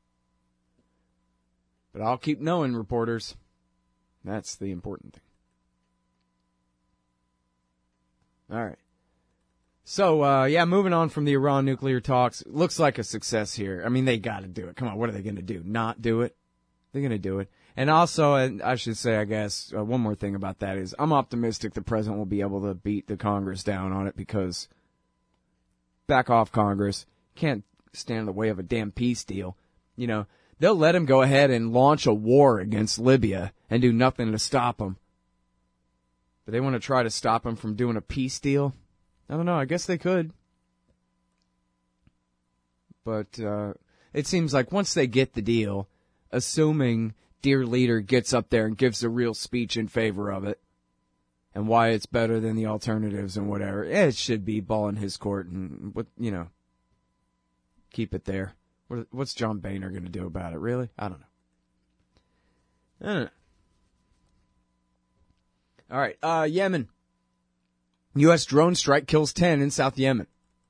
But I'll keep knowing reporters. That's the important thing. All right. So, uh, yeah, moving on from the Iran nuclear talks. Looks like a success here. I mean, they got to do it. Come on, what are they going to do? Not do it? They're going to do it. And also, and I should say, I guess, uh, one more thing about that is I'm optimistic the president will be able to beat the Congress down on it because back off Congress. Can't stand in the way of a damn peace deal. You know, they'll let him go ahead and launch a war against Libya and do nothing to stop him. But they want to try to stop him from doing a peace deal? I don't know. I guess they could. But uh, it seems like once they get the deal, assuming dear leader gets up there and gives a real speech in favor of it and why it's better than the alternatives and whatever, it should be ball in his court and, what you know, keep it there. What, what's John Boehner going to do about it, really? I don't know. I don't know. All right, uh, Yemen. U S drone strike kills ten in South Yemen.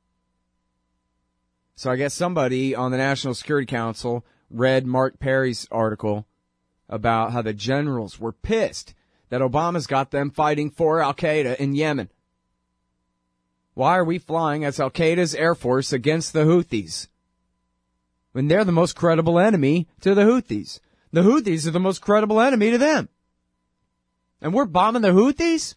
So I guess somebody on the National Security Council read Mark Perry's article about how the generals were pissed that Obama's got them fighting for Al-Qaeda in Yemen. Why are we flying as Al-Qaeda's Air Force against the Houthis when they're the most credible enemy to the Houthis? The Houthis are the most credible enemy to them. And we're bombing the Houthis?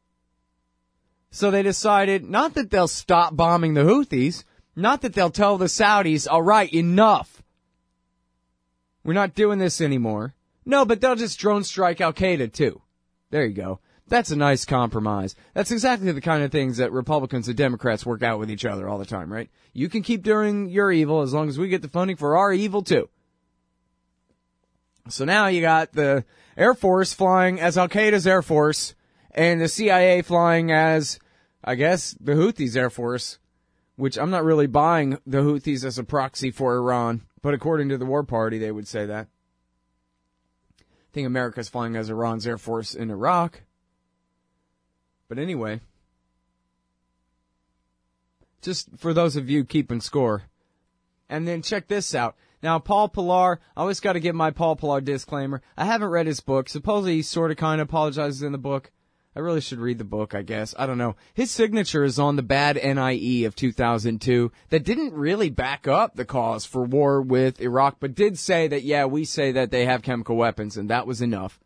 So they decided not that they'll stop bombing the Houthis, not that they'll tell the Saudis, all right, enough. We're not doing this anymore. No, but they'll just drone strike Al-Qaeda too. There you go. That's a nice compromise. That's exactly the kind of things that Republicans and Democrats work out with each other all the time, right? You can keep doing your evil as long as we get the funding for our evil too. So now you got the Air Force flying as Al-Qaeda's Air Force and the C I A flying as, I guess, the Houthis' Air Force, which I'm not really buying the Houthis as a proxy for Iran, but according to the War Party, they would say that. I think America's flying as Iran's Air Force in Iraq. But anyway, just for those of you keeping score. And then check this out. Now, Paul Pillar, I always got to give my Paul Pillar disclaimer. I haven't read his book. Supposedly he sort of kind of apologizes in the book. I really should read the book, I guess. I don't know. His signature is on the bad N I E of two thousand two that didn't really back up the cause for war with Iraq, but did say that, yeah, we say that they have chemical weapons, and that was enough.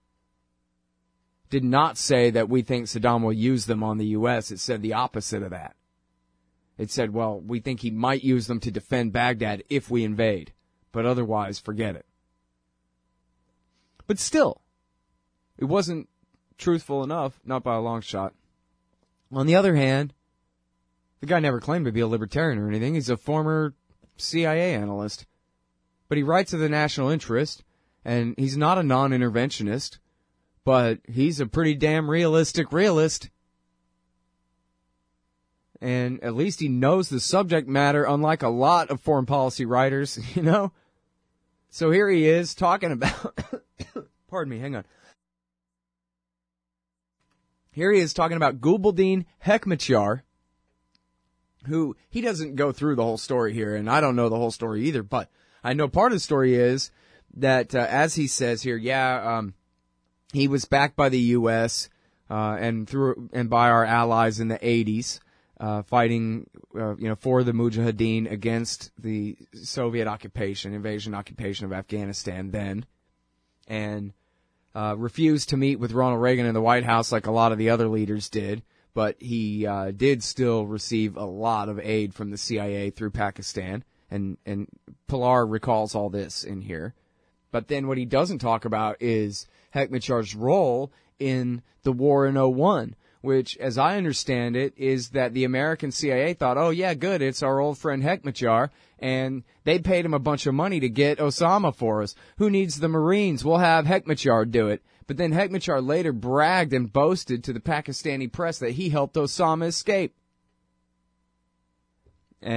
Did not say that we think Saddam will use them on the U S. It said the opposite of that. It said, well, we think he might use them to defend Baghdad if we invade, but otherwise, forget it. But still, it wasn't truthful enough, not by a long shot. On the other hand, the guy never claimed to be a libertarian or anything. He's a former C I A analyst. But he writes of the national interest, and he's not a non-interventionist, but he's a pretty damn realistic realist. And at least he knows the subject matter, unlike a lot of foreign policy writers, you know? So here he is talking about... Pardon me, hang on. Here he is talking about Gulbuddin Hekmatyar, who, he doesn't go through the whole story here, and I don't know the whole story either, but I know part of the story is that, uh, as he says here, yeah, um, he was backed by the U S, uh, and through, and by our allies in the eighties, uh, fighting, uh, you know, for the Mujahideen against the Soviet occupation, invasion occupation of Afghanistan then, and Uh, refused to meet with Ronald Reagan in the White House like a lot of the other leaders did, but he uh, did still receive a lot of aid from the C I A through Pakistan, and, and Pillar recalls all this in here. But then what he doesn't talk about is Hekmatyar's role in the war in oh one, which, as I understand it, is that the American C I A thought, oh yeah, good, it's our old friend Hekmatyar, and they paid him a bunch of money to get Osama for us. Who needs the Marines? We'll have Hekmatyar do it. But then Hekmatyar later bragged and boasted to the Pakistani press that he helped Osama escape. And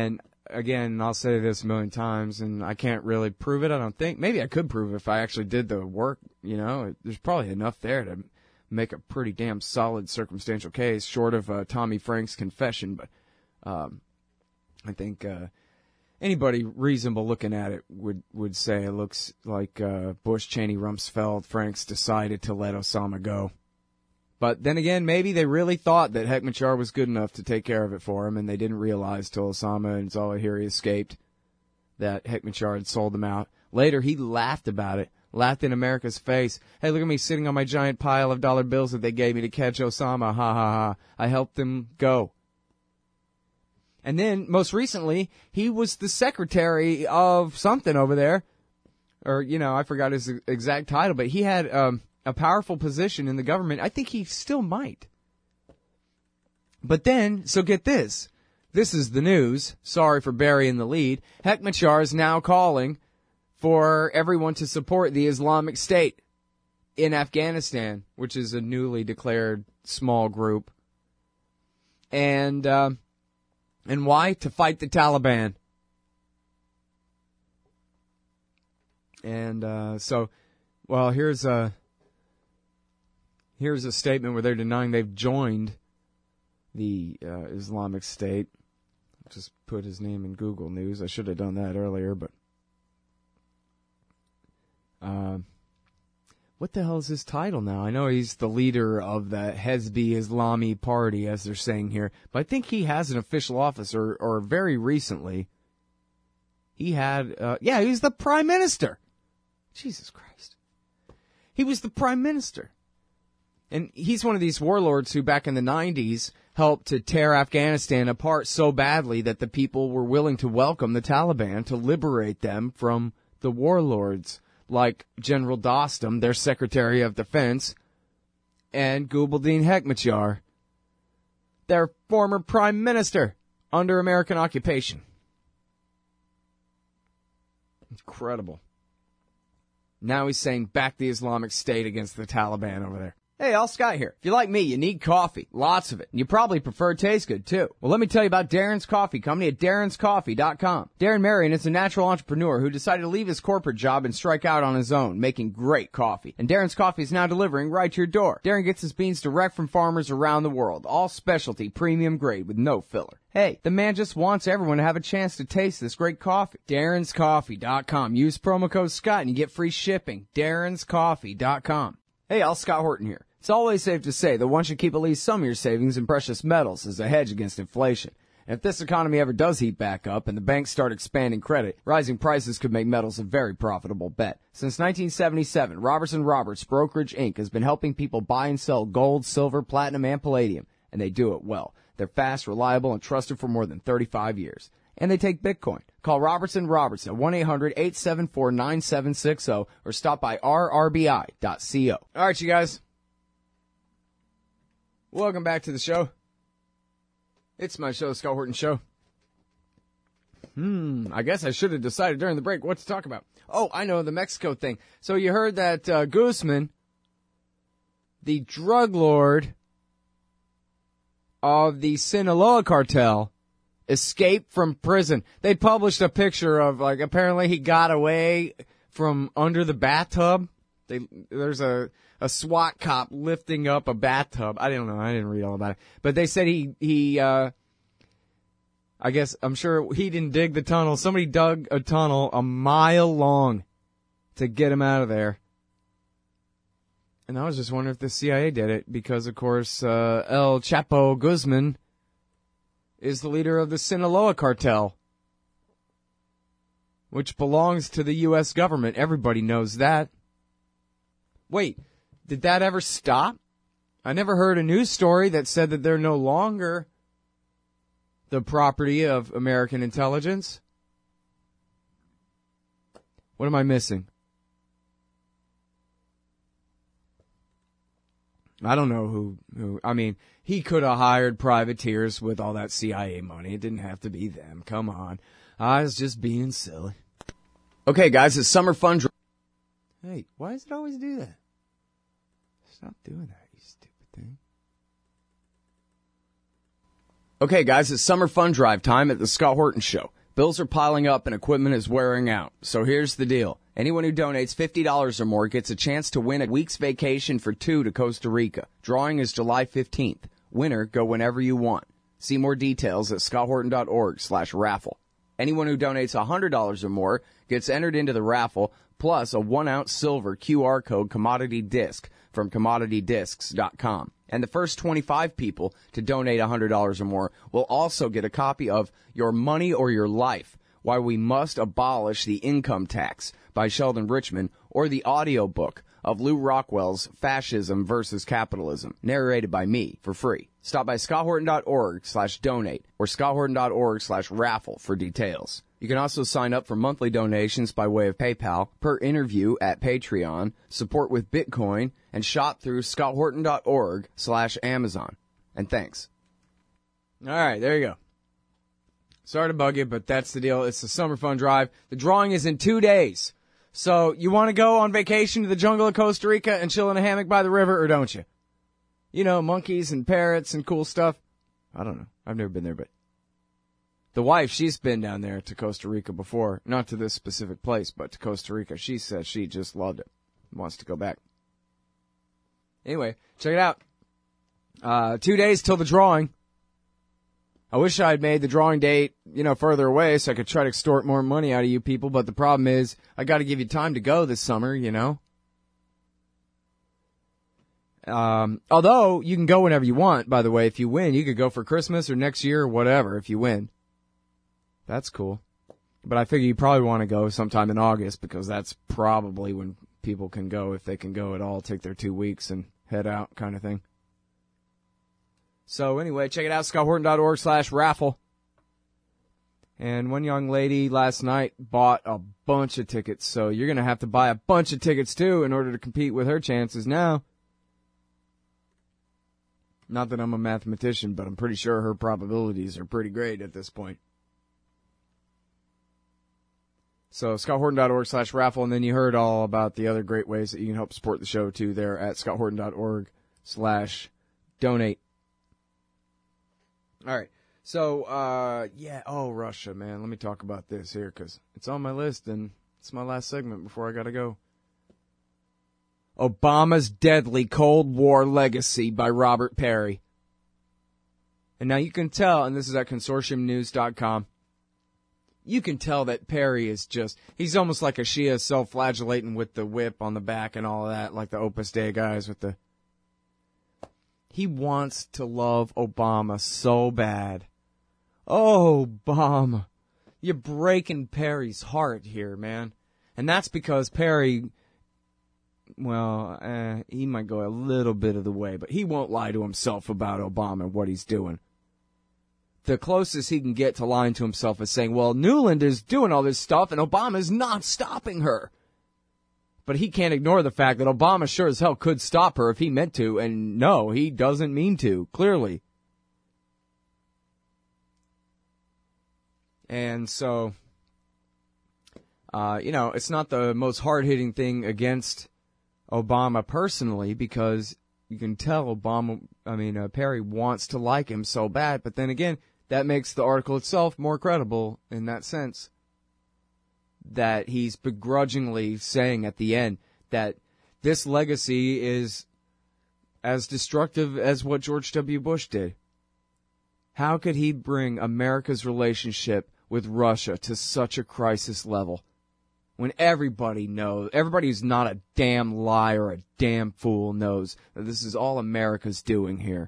again, I'll say this a million times, and I can't really prove it, I don't think. Maybe I could prove it if I actually did the work, you know. There's probably enough there to make a pretty damn solid circumstantial case, short of uh, Tommy Frank's confession. But um, I think uh, anybody reasonable looking at it would, would say it looks like uh, Bush, Cheney, Rumsfeld, Franks decided to let Osama go. But then again, maybe they really thought that Hekmatyar was good enough to take care of it for him, and they didn't realize till Osama and Zawahiri escaped that Hekmatyar had sold them out. Later, he laughed about it, laughed in America's face. Hey, look at me sitting on my giant pile of dollar bills that they gave me to catch Osama. Ha, ha, ha. I helped him go. And then, most recently, he was the secretary of something over there. Or, you know, I forgot his exact title, but he had... um. a powerful position in the government. I think he still might. But then, so get this. This is the news. Sorry for burying the lead. Hekmatyar is now calling for everyone to support the Islamic State in Afghanistan, which is a newly declared small group. And, uh, and why? To fight the Taliban. And, uh, so, well, here's a, Here's a statement where they're denying they've joined the uh, Islamic State. Just put his name in Google News. I should have done that earlier, but... Uh, what the hell is his title now? I know he's the leader of the Hezbi Islami Party, as they're saying here, but I think he has an official office, or, or very recently, he had... Uh, yeah, he was the Prime Minister! Jesus Christ. He was the Prime Minister. And he's one of these warlords who back in the nineties helped to tear Afghanistan apart so badly that the people were willing to welcome the Taliban to liberate them from the warlords like General Dostum, their Secretary of Defense, and Gulbuddin Hekmatyar, their former Prime Minister under American occupation. Incredible. Now he's saying back the Islamic State against the Taliban over there. Hey, Al Scott here. If you're like me, you need coffee. Lots of it. And you probably prefer it tastes good, too. Well, let me tell you about Darren's Coffee Company at darrens coffee dot com. Darren Marion is a natural entrepreneur who decided to leave his corporate job and strike out on his own, making great coffee. And Darren's Coffee is now delivering right to your door. Darren gets his beans direct from farmers around the world. All specialty, premium grade with no filler. Hey, the man just wants everyone to have a chance to taste this great coffee. darrens coffee dot com. Use promo code Scott and you get free shipping. darrens coffee dot com. Hey, Al Scott Horton here. It's always safe to say that one should keep at least some of your savings in precious metals as a hedge against inflation. And if this economy ever does heat back up and the banks start expanding credit, rising prices could make metals a very profitable bet. Since nineteen seventy-seven, Robertson Roberts Brokerage Incorporated has been helping people buy and sell gold, silver, platinum, and palladium, and they do it well. They're fast, reliable, and trusted for more than thirty-five years. And they take Bitcoin. Call Robertson Roberts at one eight hundred eight seven four nine seven six zero or stop by r r b i dot co. All right, you guys. Welcome back to the show. It's my show, Scott Horton Show. Hmm, I guess I should have decided during the break what to talk about. Oh, I know, the Mexico thing. So you heard that uh, Guzman, the drug lord of the Sinaloa cartel, escaped from prison. They published a picture of, like, apparently he got away from under the bathtub. They, there's a... a SWAT cop lifting up a bathtub. I don't know. I didn't read all about it. But they said he, he, uh, I guess, I'm sure he didn't dig the tunnel. Somebody dug a tunnel a mile long to get him out of there. And I was just wondering if the C I A did it because, of course, uh, El Chapo Guzman is the leader of the Sinaloa cartel, which belongs to the U S government. Everybody knows that. Wait. Did that ever stop? I never heard a news story that said that they're no longer the property of American intelligence. What am I missing? I don't know who, who I mean, he could have hired privateers with all that C I A money. It didn't have to be them. Come on. I was just being silly. Okay, guys, it's Summer Fun Drive. Hey, why does it always do that? Stop doing that, you stupid thing. Okay, guys, it's Summer Fun Drive time at the Scott Horton Show. Bills are piling up and equipment is wearing out. So here's the deal. Anyone who donates fifty dollars or more gets a chance to win a week's vacation for two to Costa Rica. Drawing is July fifteenth. Winner, go whenever you want. See more details at scotthorton.org slash raffle. Anyone who donates one hundred dollars or more gets entered into the raffle, plus a one-ounce silver Q R code commodity disc from commodity discs dot com. And the first twenty-five people to donate one hundred dollars or more will also get a copy of Your Money or Your Life, Why We Must Abolish the Income Tax by Sheldon Richman, or the audiobook of Lou Rockwell's Fascism versus Capitalism, narrated by me for free. Stop by scotthorton.org slash donate or scotthorton.org slash raffle for details. You can also sign up for monthly donations by way of PayPal, per interview at Patreon, support with Bitcoin, and shop through scotthorton.org slash Amazon. And thanks. All right, there you go. Sorry to bug you, but that's the deal. It's the Summer Fun Drive. The drawing is in two days. So you want to go on vacation to the jungle of Costa Rica and chill in a hammock by the river, or don't you? You know, monkeys and parrots and cool stuff. I don't know. I've never been there, but the wife, she's been down there to Costa Rica before. Not to this specific place, but to Costa Rica. She says she just loved it. Wants to go back. Anyway, check it out. Uh, two days till the drawing. I wish I had made the drawing date, you know, further away so I could try to extort more money out of you people, but the problem is I got to give you time to go this summer, you know. Um, although you can go whenever you want, by the way. If you win, you could go for Christmas or next year or whatever if you win. That's cool. But I figure you probably want to go sometime in August because that's probably when people can go, if they can go at all, take their two weeks and head out kind of thing. So anyway, check it out, scotthorton.org slash raffle. And one young lady last night bought a bunch of tickets, so you're going to have to buy a bunch of tickets too in order to compete with her chances now. Not that I'm a mathematician, but I'm pretty sure her probabilities are pretty great at this point. So scotthorton.org slash raffle, and then you heard all about the other great ways that you can help support the show too there at scotthorton.org slash donate. All right. So, uh, yeah. Oh, Russia, man. Let me talk about this here because it's on my list and it's my last segment before I got to go. Obama's Deadly Cold War Legacy by Robert Perry. And now you can tell, and this is at consortium news dot com, you can tell that Perry is just, he's almost like a Shia self-flagellating with the whip on the back and all of that, like the Opus Dei guys with the... He wants to love Obama so bad. Oh, Obama. You're breaking Perry's heart here, man. And that's because Perry, well, uh, he might go a little bit of the way, but he won't lie to himself about Obama and what he's doing. The closest he can get to lying to himself is saying, well, Nuland is doing all this stuff and Obama's not stopping her. But he can't ignore the fact that Obama sure as hell could stop her if he meant to, and no, he doesn't mean to, clearly. And so, uh, you know, it's not the most hard-hitting thing against Obama personally, because you can tell Obama, I mean, uh, Perry wants to like him so bad, but then again, that makes the article itself more credible in that sense. That he's begrudgingly saying at the end that this legacy is as destructive as what George W. Bush did. How could he bring America's relationship with Russia to such a crisis level when everybody knows, everybody who's not a damn liar or a damn fool knows that this is all America's doing here?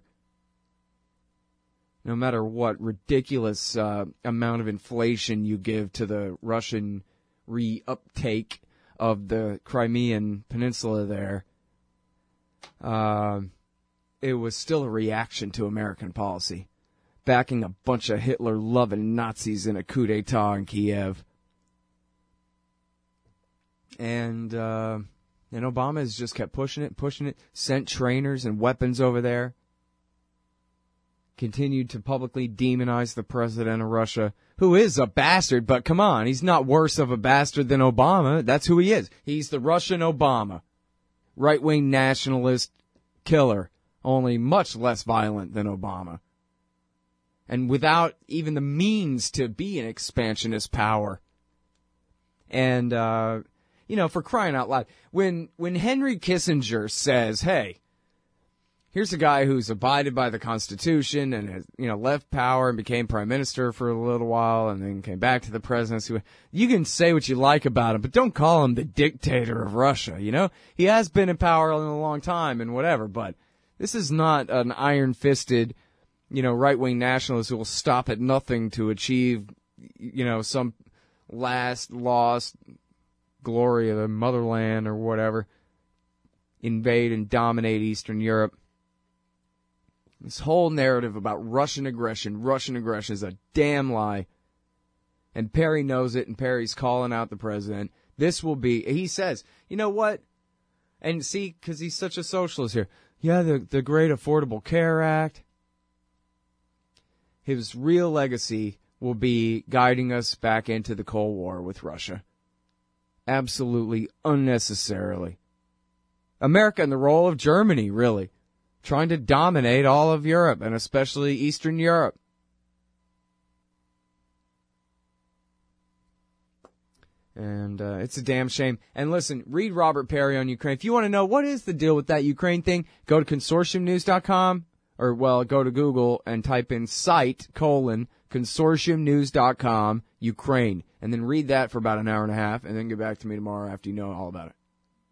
No matter what ridiculous uh, amount of inflation you give to the Russian re-uptake of the Crimean Peninsula there, uh, it was still a reaction to American policy, backing a bunch of Hitler-loving Nazis in a coup d'etat in Kiev. And, uh, and Obama has just kept pushing it, pushing it, sent trainers and weapons over there, continued to publicly demonize the president of Russia, who is a bastard, but come on, he's not worse of a bastard than Obama. That's who he is. He's the Russian Obama. Right-wing nationalist killer, only much less violent than Obama. and without even the means to be an expansionist power. And, uh, you know, for crying out loud, when when Henry Kissinger says, hey, here's a guy who's abided by the Constitution and has, you know, left power and became prime minister for a little while and then came back to the presidency. You can say what you like about him, but don't call him the dictator of Russia, you know? He has been in power in a long time and whatever, but this is not an iron-fisted, you know, right-wing nationalist who will stop at nothing to achieve, you know, some last lost glory of the motherland or whatever, invade and dominate Eastern Europe. This whole narrative about Russian aggression, Russian aggression is a damn lie. And Perry knows it, and Perry's calling out the president. This will be, he says, you know what? And see, because he's such a socialist here. Yeah, the, the Great Affordable Care Act. His real legacy will be guiding us back into the Cold War with Russia. Absolutely unnecessarily. America in the role of Germany, really. Trying to dominate all of Europe, and especially Eastern Europe. And uh, it's a damn shame. And listen, read Robert Perry on Ukraine. If you want to know what is the deal with that Ukraine thing, go to consortium news dot com, or, well, go to Google and type in site, colon, consortium news dot com, Ukraine. And then read that for about an hour and a half, and then get back to me tomorrow after you know all about it.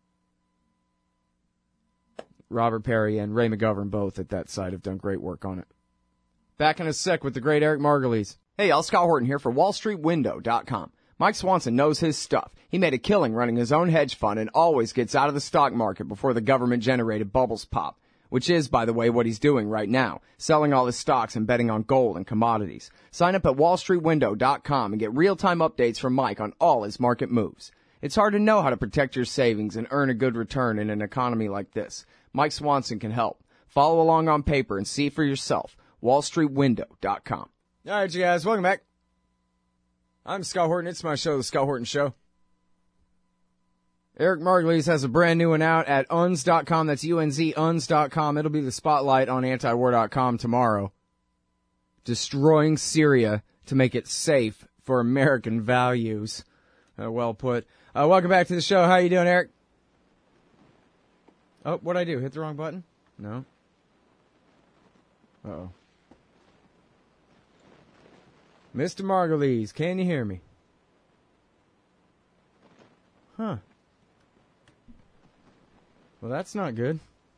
Robert Perry and Ray McGovern, both at that site, have done great work on it. Back in a sec with the great Eric Margulies. Hey, y'all, Scott Horton here for wall street window dot com. Mike Swanson knows his stuff. He made a killing running his own hedge fund and always gets out of the stock market before the government-generated bubbles pop, which is, by the way, what he's doing right now, selling all his stocks and betting on gold and commodities. Sign up at wall street window dot com and get real-time updates from Mike on all his market moves. It's hard to know how to protect your savings and earn a good return in an economy like this. Mike Swanson can help. Follow along on paper and see for yourself. wall street window dot com. All right, you guys, welcome back. I'm Scott Horton. It's my show, The Scott Horton Show. Eric Margulies has a brand new one out at U N S dot com. That's U N Z, U N S dot com. It'll be the spotlight on anti war dot com tomorrow. Destroying Syria to make it safe for American values. Uh, well put. Uh, welcome back to the show. How you doing, Eric? Oh, what'd I do? Hit the wrong button? No. Uh-oh. Mister Margulies, can you hear me? Huh. Well, that's not good.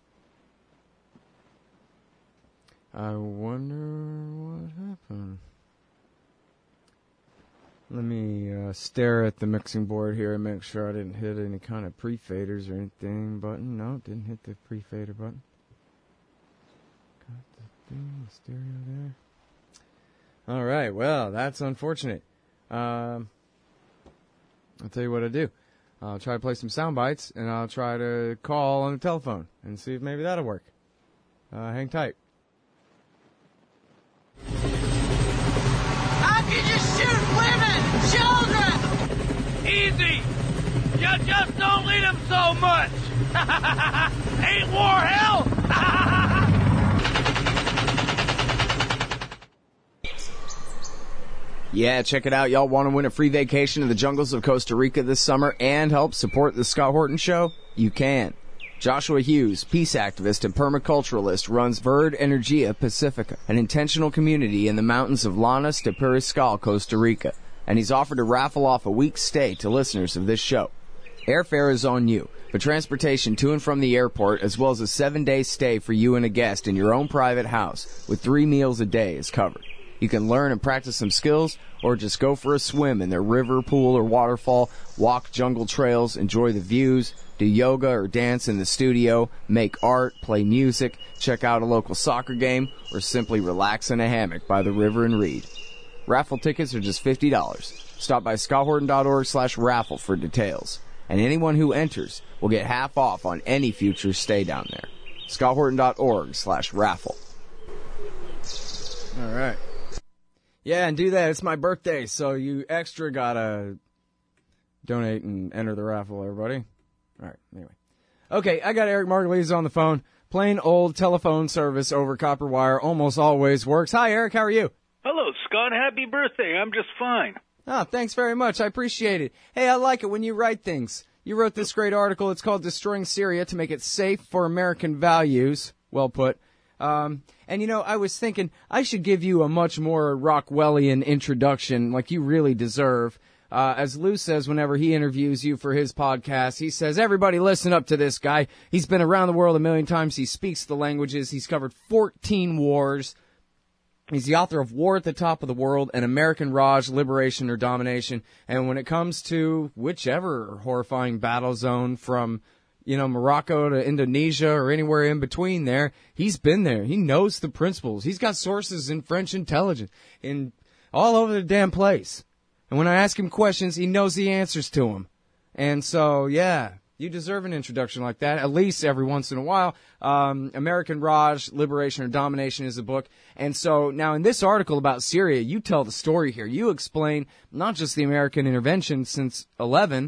I wonder what happened. Let me uh, stare at the mixing board here and make sure I didn't hit any kind of pre-faders or anything button. No, didn't hit the pre-fader button. Got the thing, the stereo there. All right, well, that's unfortunate. Um, I'll tell you what I'll do. I'll try to play some sound bites, and I'll try to call on the telephone and see if maybe that'll work. Uh, hang tight.
How can you shoot women, children? Easy. You just don't lead them so much. Ain't war hell?
Yeah, check it out. Y'all want to win a free vacation in the jungles of Costa Rica this summer and help support the Scott Horton Show? You can. Joshua Hughes, peace activist and permaculturalist, runs Verde Energia Pacifica, an intentional community in the mountains of Llanos de Periscal, Costa Rica, and he's offered to raffle off a week's stay to listeners of this show. Airfare is on you, but transportation to and from the airport, as well as a seven-day stay for you and a guest in your own private house with three meals a day is covered. You can learn and practice some skills, or just go for a swim in their river, pool, or waterfall, walk jungle trails, enjoy the views, do yoga or dance in the studio, make art, play music, check out a local soccer game, or simply relax in a hammock by the river and read. Raffle tickets are just fifty dollars. Stop by scott horton dot org slash raffle for details. And anyone who enters will get half off on any future stay down there. scott horton dot org slash raffle. All right. Yeah, and do that. It's my birthday, so you extra gotta donate and enter the raffle, everybody. All right, anyway. Okay, I got Eric Margulies on the phone. Plain old telephone service over copper wire almost always works. Hi, Eric. How are you?
Scott. Happy birthday. I'm just fine.
Oh, thanks very much. I appreciate it. Hey, I like it when you write things. You wrote this great article. It's called Destroying Syria to Make It Safe for American Values. Well put. Um, and, you know, I was thinking I should give you a much more Rockwellian introduction like you really deserve. Uh, as Lou says whenever he interviews you for his podcast, he says, everybody listen up to this guy. He's been around the world a million times. He speaks the languages. He's covered fourteen wars. He's the author of War at the Top of the World and American Raj, Liberation or Domination. And when it comes to whichever horrifying battle zone from, you know, Morocco to Indonesia or anywhere in between there, he's been there. He knows the principles. He's got sources in French intelligence in all over the damn place. And when I ask him questions, he knows the answers to them. And so, yeah, you deserve an introduction like that, at least every once in a while. Um, American Raj, Liberation or Domination is the book. And so now in this article about Syria, you tell the story here. You explain not just the American intervention since eleven,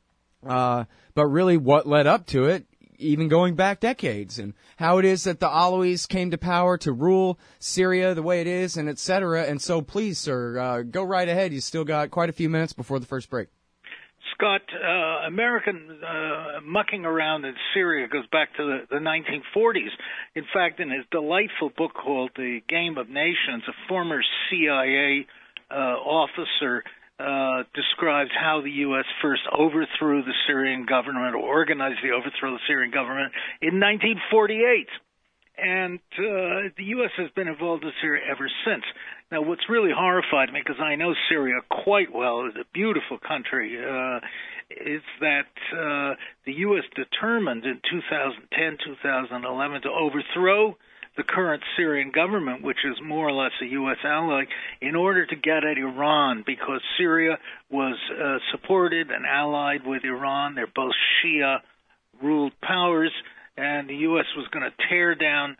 uh, but really what led up to it, even going back decades, and how it is that the Alawis came to power to rule Syria the way it is, and et cetera. And so please, sir, uh, go right ahead. You still got quite a few minutes before the first break.
Scott, uh, American uh, mucking around in Syria goes back to the, the nineteen forties. In fact, in his delightful book called The Game of Nations, a former C I A uh, officer uh, describes how the U S first overthrew the Syrian government, or organized the overthrow of the Syrian government in nineteen forty-eight. And uh, the U S has been involved in Syria ever since. Now, what's really horrified me, because I know Syria quite well, it's a beautiful country, uh, is that uh, the U S determined in two thousand ten, two thousand eleven to overthrow the current Syrian government, which is more or less a U S ally, in order to get at Iran, because Syria was uh, supported and allied with Iran. They're both Shia-ruled powers, and the U S was going to tear down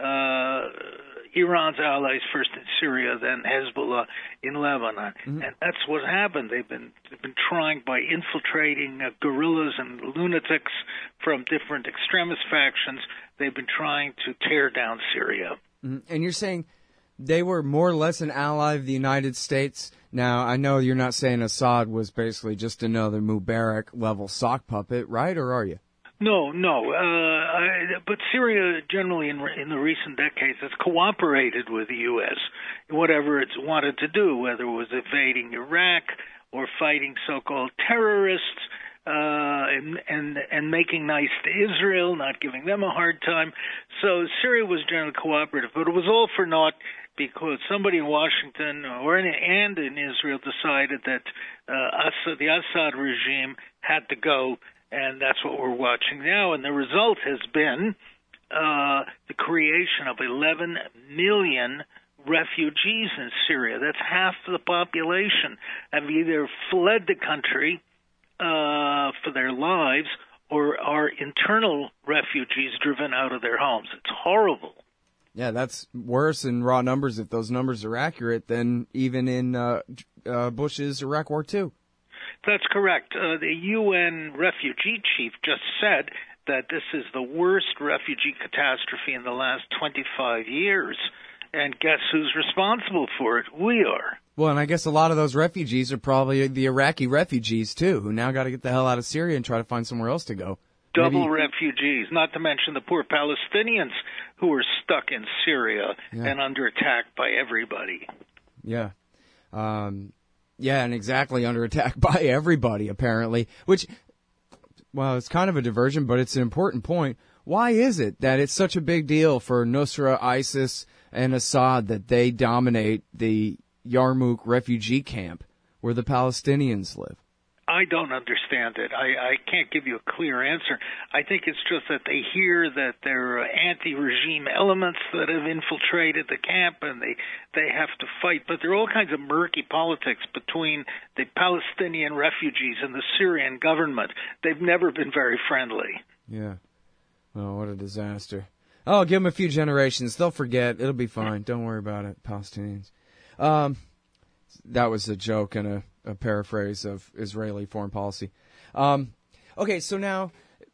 uh, Iran's allies, first in Syria, then Hezbollah in Lebanon. Mm-hmm. And that's what happened. They've been they've been trying, by infiltrating uh, guerrillas and lunatics from different extremist factions, they've been trying to tear down Syria.
Mm-hmm. And you're saying they were more or less an ally of the United States. Now, I know you're not saying Assad was basically just another Mubarak-level sock puppet, right, or are you?
No, no. Uh, I, but Syria, generally, in, in the recent decades, has cooperated with the U S in whatever it's wanted to do, whether it was invading Iraq or fighting so-called terrorists, uh, and, and and making nice to Israel, not giving them a hard time. So Syria was generally cooperative, but it was all for naught, because somebody in Washington or in, and in Israel decided that uh, Assad, the Assad regime had to go. And that's what we're watching now. And the result has been uh, the creation of eleven million refugees in Syria. That's half the population have either fled the country uh, for their lives or are internal refugees driven out of their homes. It's horrible.
Yeah, that's worse in raw numbers, if those numbers are accurate, than even in uh, uh, Bush's Iraq War Two.
That's correct. Uh, the U N refugee chief just said that this is the worst refugee catastrophe in the last twenty-five years. And guess who's responsible for it? We are.
Well, and I guess a lot of those refugees are probably the Iraqi refugees, too, who now got to get the hell out of Syria and try to find somewhere else to go.
Double
Maybe...
refugees, not to mention the poor Palestinians who are stuck in Syria yeah. and under attack by everybody.
Yeah. Um... Yeah, and exactly under attack by everybody, apparently, which, well, it's kind of a diversion, but it's an important point. Why is it that it's such a big deal for Nusra, ISIS, and Assad that they dominate the Yarmouk refugee camp where the Palestinians live?
I don't understand it. I, I can't give you a clear answer. I think it's just that they hear that there are anti-regime elements that have infiltrated the camp, and they, they have to fight. But there are all kinds of murky politics between the Palestinian refugees and the Syrian government. They've never been very friendly.
Yeah. Oh, what a disaster. Oh, give them a few generations. They'll forget. It'll be fine. Don't worry about it, Palestinians. Um, that was a joke and a... a paraphrase of Israeli foreign policy. Um, okay, so now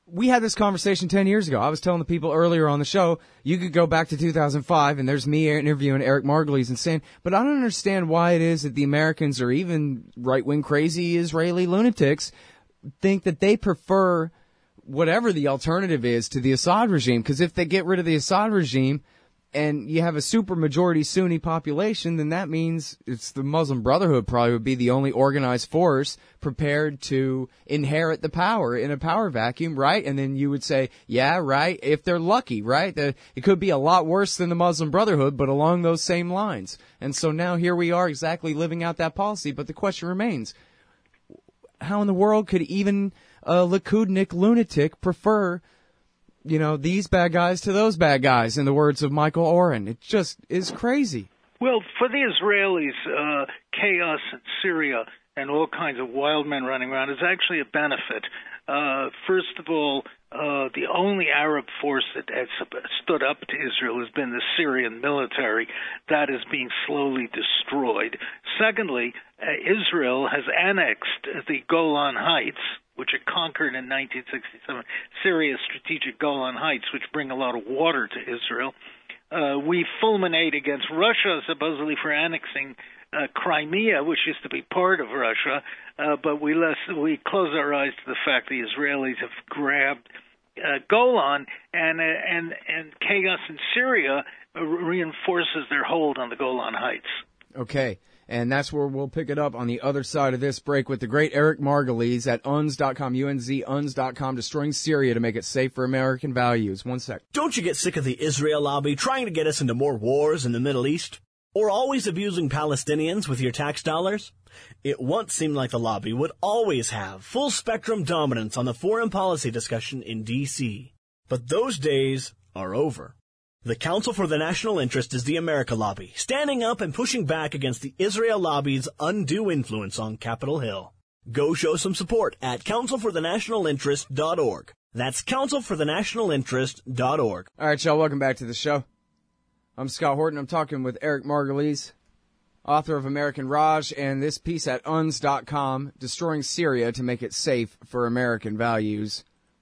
we had this conversation ten years ago. I was telling the people earlier on the show, you could go back to two thousand five, and there's me interviewing Eric Margolyes and saying, but I don't understand why it is that the Americans or even right-wing crazy Israeli lunatics think that they prefer whatever the alternative is to the Assad regime. Because if they get rid of the Assad regime and you have a super majority Sunni population, then that means it's the Muslim Brotherhood probably would be the only organized force prepared to inherit the power in a power vacuum, right? And then you would say, yeah, right, if they're lucky, right? The, it could be a lot worse than the Muslim Brotherhood, but along those same lines. And so now here we are exactly living out that policy. But the question remains, how in the world could even a Likudnik lunatic prefer, you know, these bad guys to those bad guys, in the words of Michael Oren? It just is crazy.
Well, for the Israelis, uh, chaos in Syria and all kinds of wild men running around is actually a benefit. Uh, first of all, uh, the only Arab force that has stood up to Israel has been the Syrian military. That is being slowly destroyed. Secondly, uh, Israel has annexed the Golan Heights, which it conquered in nineteen sixty-seven, Syria's strategic Golan Heights, which bring a lot of water to Israel. Uh, we fulminate against Russia, supposedly for annexing uh, Crimea, which used to be part of Russia, uh, but we less, we close our eyes to the fact the Israelis have grabbed uh, Golan, and, uh, and, and chaos in Syria reinforces their hold on the Golan Heights.
Okay. And that's where we'll pick it up on the other side of this break with the great Eric Margolyes at U N Z dot com, U N Z, U N Z dot com, destroying Syria to make it safe for American values. One sec.
Don't you get sick of the Israel lobby trying to get us into more wars in the Middle East? Or always abusing Palestinians with your tax dollars? It once seemed like the lobby would always have full-spectrum dominance on the foreign policy discussion in D C But those days are over. The Council for the National Interest is the America Lobby, standing up and pushing back against the Israel lobby's undue influence on Capitol Hill. Go show some support at council for the national interest dot org. That's council for the national interest dot org.
All right, y'all, welcome back to the show. I'm Scott Horton. I'm talking with Eric Margolyes, author of American Raj, and this piece at U N Z dot com, Destroying Syria to Make It Safe for American Values.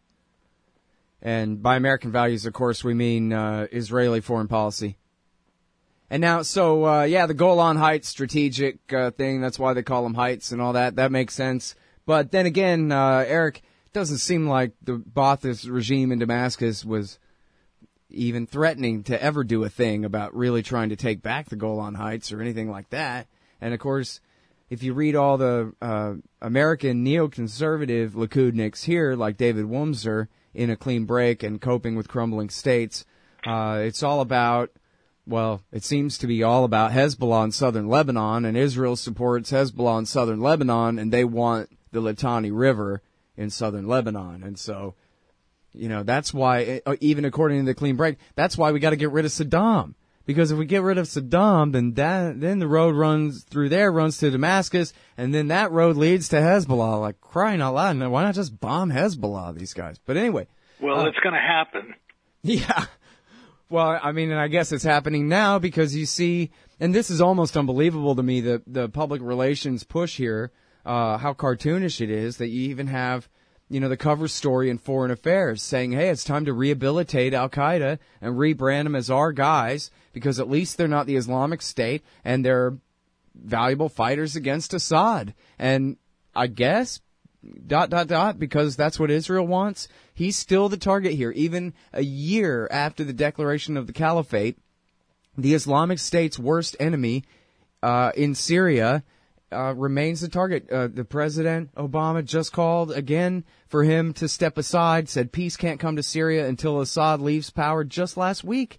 And by American values, of course, we mean uh, Israeli foreign policy. And now, so, uh, yeah, the Golan Heights strategic uh, thing, that's why they call them heights and all that. That makes sense. But then again, uh, Eric, it doesn't seem like the Ba'athist regime in Damascus was even threatening to ever do a thing about really trying to take back the Golan Heights or anything like that. And, of course, if you read all the uh, American neoconservative Likudniks here, like David Wurmser, in A Clean Break and Coping with Crumbling States, uh, it's all about, well, it seems to be all about Hezbollah in southern Lebanon, and Israel supports Hezbollah in southern Lebanon, and they want the Litani River in southern Lebanon. And so, you know, that's why, even according to The Clean Break, that's why we got to get rid of Saddam. Because if we get rid of Saddam, then that, then the road runs through there, runs to Damascus, and then that road leads to Hezbollah. Like, crying out loud, why not just bomb Hezbollah, these guys? But anyway.
Well, uh, it's going to happen.
Yeah. Well, I mean, and I guess it's happening now because you see, and this is almost unbelievable to me, the, the public relations push here, uh, how cartoonish it is that you even have, you know, the cover story in Foreign Affairs saying, hey, it's time to rehabilitate Al-Qaeda and rebrand them as our guys because at least they're not the Islamic State and they're valuable fighters against Assad. And I guess, dot, dot, dot, because that's what Israel wants, he's still the target here. Even a year after the declaration of the caliphate, the Islamic State's worst enemy uh, in Syria Uh, remains the target. Uh, the President Obama just called again for him to step aside, said peace can't come to Syria until Assad leaves power just last week.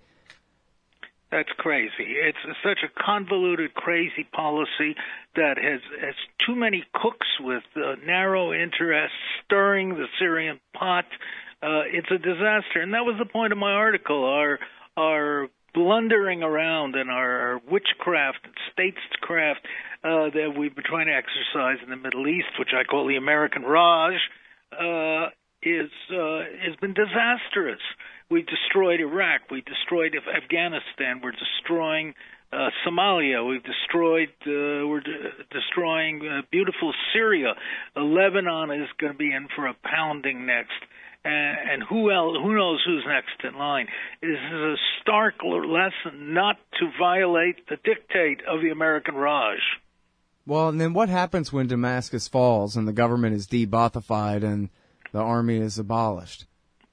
That's crazy. It's such a convoluted, crazy policy that has, has too many cooks with uh, narrow interests stirring the Syrian pot. Uh, it's a disaster. And that was the point of my article. Our, our blundering around and our, our witchcraft and statescraft uh, that we've been trying to exercise in the Middle East, which I call the American Raj, uh, is uh, has been disastrous. We destroyed Iraq. We destroyed Afghanistan. We're destroying uh, Somalia. We've destroyed. Uh, we're de- destroying uh, beautiful Syria. Uh, Lebanon is going to be in for a pounding next. and, and who else, who knows who's next in line. This is a stark lesson not to violate the dictate of the American Raj.
Well, and then what happens when Damascus falls and the government is de-Baathified and the army is abolished?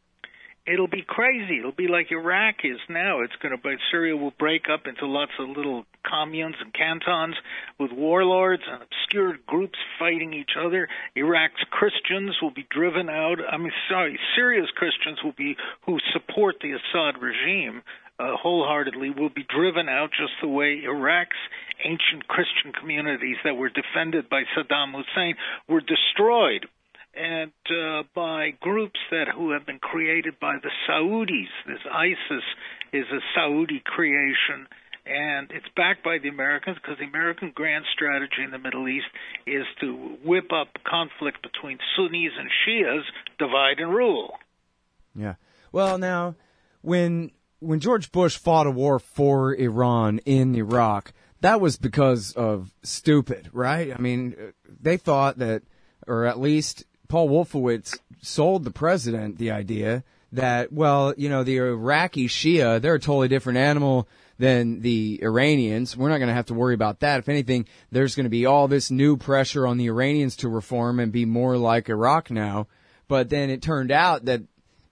It'll be crazy. It'll be like Iraq is now. It's going to be, Syria will break up into lots of little communes and cantons with warlords and obscure groups fighting each other. Iraq's Christians will be driven out. I mean, sorry, Syria's Christians will be who support the Assad regime uh, wholeheartedly will be driven out just the way Iraq's ancient Christian communities that were defended by Saddam Hussein were destroyed. And uh, by groups that who have been created by the Saudis. This ISIS is a Saudi creation, and it's backed by the Americans because the American grand strategy in the Middle East is to whip up conflict between Sunnis and Shias, divide and rule.
Yeah. Well, now, when when George Bush fought a war for Iran in Iraq, that was because of stupid, right? I mean, they thought that, or at least Paul Wolfowitz sold the president the idea that, well, you know, the Iraqi Shia, they're a totally different animal than the Iranians. We're not going to have to worry about that. If anything, there's going to be all this new pressure on the Iranians to reform and be more like Iraq now. But then it turned out that,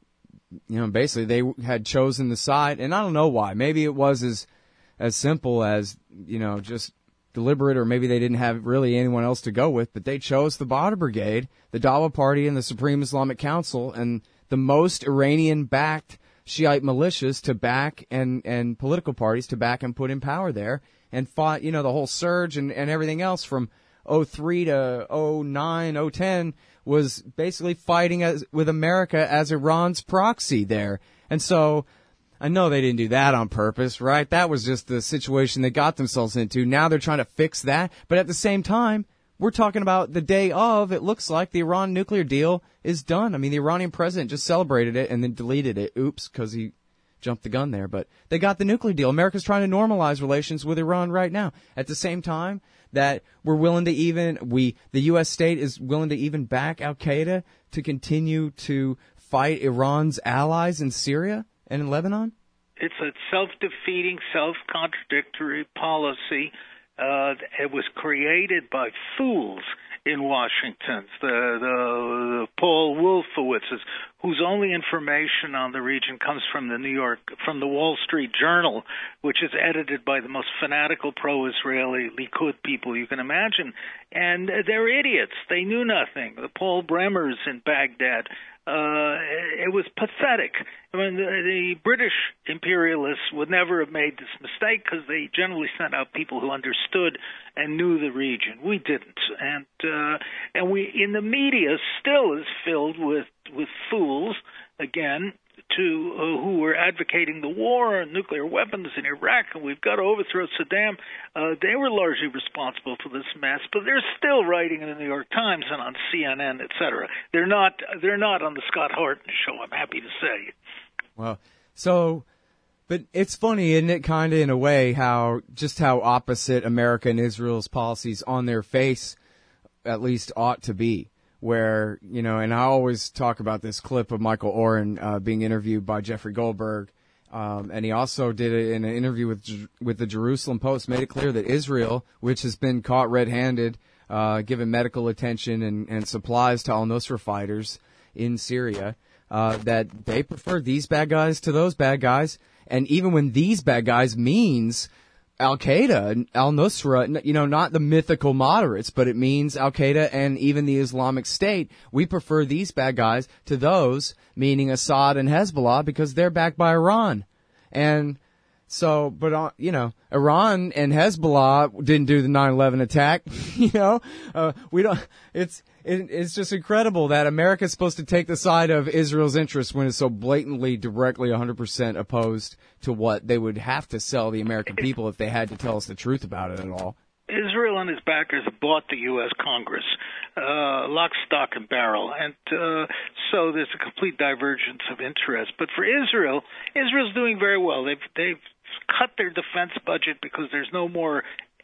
you know, basically they had chosen the side, and I don't know why. Maybe it was as as simple as, you know, just deliberate, or maybe they didn't have really anyone else to go with, but they chose the Badr Brigade, the Dawa Party, and the Supreme Islamic Council, and the most Iranian-backed Shiite militias to back, and, and political parties to back and put in power there, and fought, you know, the whole surge and, and everything else from oh three to oh nine, oh ten was basically fighting as, with America as Iran's proxy there. And so I know they didn't do that on purpose, right? That was just the situation they got themselves into. Now they're trying to fix that. But at the same time, we're talking about the day of, it looks like the Iran nuclear deal is done. I mean, the Iranian president just celebrated it and then deleted it. Oops, because he jumped the gun there. But they got the nuclear deal. America's trying to normalize relations with Iran right now. At the same time that we're willing to even, we, the U S state is willing to even back Al-Qaeda to continue to fight Iran's allies in Syria and in Lebanon?
It's a self-defeating, self-contradictory policy. Uh, it was created by fools in Washington, the, the, the Paul Wolfowitzes, whose only information on the region comes from the New York, from the Wall Street Journal, which is edited by the most fanatical pro-Israeli Likud people you can imagine. And they're idiots. They knew nothing. The Paul Bremers in Baghdad. Uh, it was pathetic. I mean, the, the British imperialists would never have made this mistake because they generally sent out people who understood and knew the region. We didn't, and uh, and we in the media still is filled with with fools again to uh, who were advocating the war and nuclear weapons in Iraq, and we've got to overthrow Saddam. Uh, they were largely responsible for this mess, but they're still writing in the New York Times and on C N N, et cetera. They're not. They're not on the Scott Horton show. I'm happy to say.
Well, so, but it's funny, isn't it? Kind of in a way, how just how opposite America and Israel's policies on their face, at least, ought to be. Where, you know, and I always talk about this clip of Michael Oren uh, being interviewed by Jeffrey Goldberg, um, and he also did it in an interview with with the Jerusalem Post, made it clear that Israel, which has been caught red-handed, uh, given medical attention and, and supplies to al-Nusra fighters in Syria, uh, that they prefer these bad guys to those bad guys, and even when these bad guys means Al-Qaeda, al-Nusra, you know, not the mythical moderates, but it means Al-Qaeda and even the Islamic State. We prefer these bad guys to those, meaning Assad and Hezbollah, because they're backed by Iran. And so, but, uh, you know, Iran and Hezbollah didn't do the nine eleven attack, you know. Uh, we don't, it's, it, it's just incredible that America's supposed to take the side of Israel's interests when it's so blatantly, directly one hundred percent opposed to what they would have to sell the American people if they had to tell us the truth about it at all.
Israel and his backers bought the U S Congress, uh, lock, stock, and barrel. And uh, so there's a complete divergence of interest. But for Israel, Israel's doing very well. They've, they've cut their defense budget because there's no more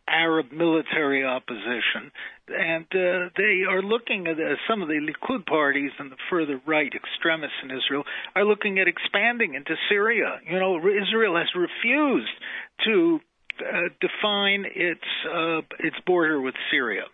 Arab military opposition, and uh, they are looking at uh, some of the Likud parties and the further right extremists in Israel are looking at expanding into Syria. You know, Israel has refused to uh, define its uh, its border with Syria.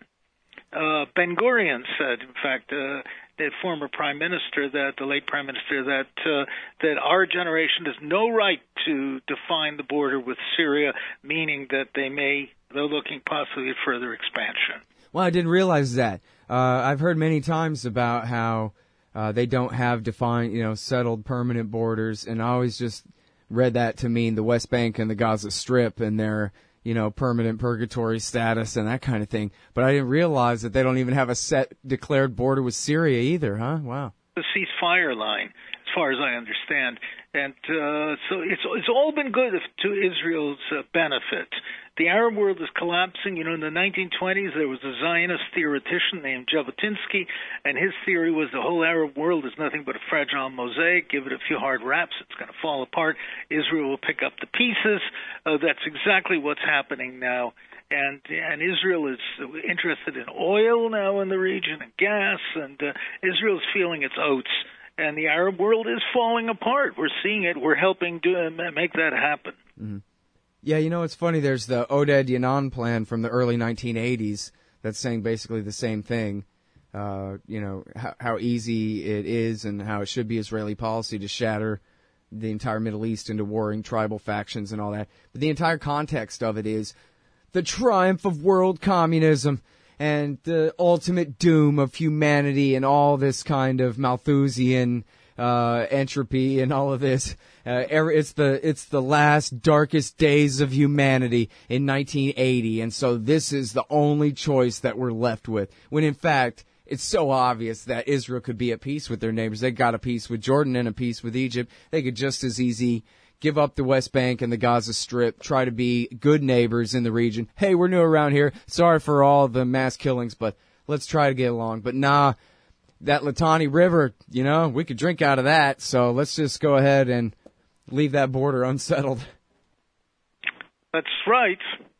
Uh, Ben Gurion said, in fact, uh, the former prime minister, that the late prime minister, that uh, that our generation has no right to define the border with Syria, meaning that they may they're looking possibly at further expansion.
Well, I didn't realize that. Uh, I've heard many times about how uh, they don't have defined, you know, settled permanent borders, and I always just read that to mean the West Bank and the Gaza Strip and their, you know, permanent purgatory status and that kind of thing. But I didn't realize that they don't even have a set declared border with Syria either, huh? Wow.
The ceasefire line, as far as I understand. And uh, so it's it's all been good to Israel's uh, benefit. The Arab world is collapsing. You know, in the nineteen twenties, there was a Zionist theoretician named Jabotinsky, and his theory was the whole Arab world is nothing but a fragile mosaic. Give it a few hard raps, it's going to fall apart. Israel will pick up the pieces. Uh, that's exactly what's happening now. And and Israel is interested in oil now in the region and gas, and uh, Israel is feeling its oats. And the Arab world is falling apart. We're seeing it. We're helping do, make that happen.
Mm-hmm. Yeah, you know, it's funny. There's the Oded Yanon plan from the early nineteen eighties that's saying basically the same thing. Uh, you know, how, how easy it is and how it should be Israeli policy to shatter the entire Middle East into warring tribal factions and all that. But the entire context of it is the triumph of world communism and the ultimate doom of humanity and all this kind of Malthusian uh, entropy and all of this. Uh, it's the it's the last darkest days of humanity in nineteen eighty, and so this is the only choice that we're left with. When in fact, it's so obvious that Israel could be at peace with their neighbors. They got a peace with Jordan and a peace with Egypt. They could just as easy give up the West Bank and the Gaza Strip, try to be good neighbors in the region. Hey, we're new around here. Sorry for all the mass killings, but let's try to get along. But nah, that Litani River, you know, we could drink out of that, so let's just go ahead and leave that border unsettled.
That's right.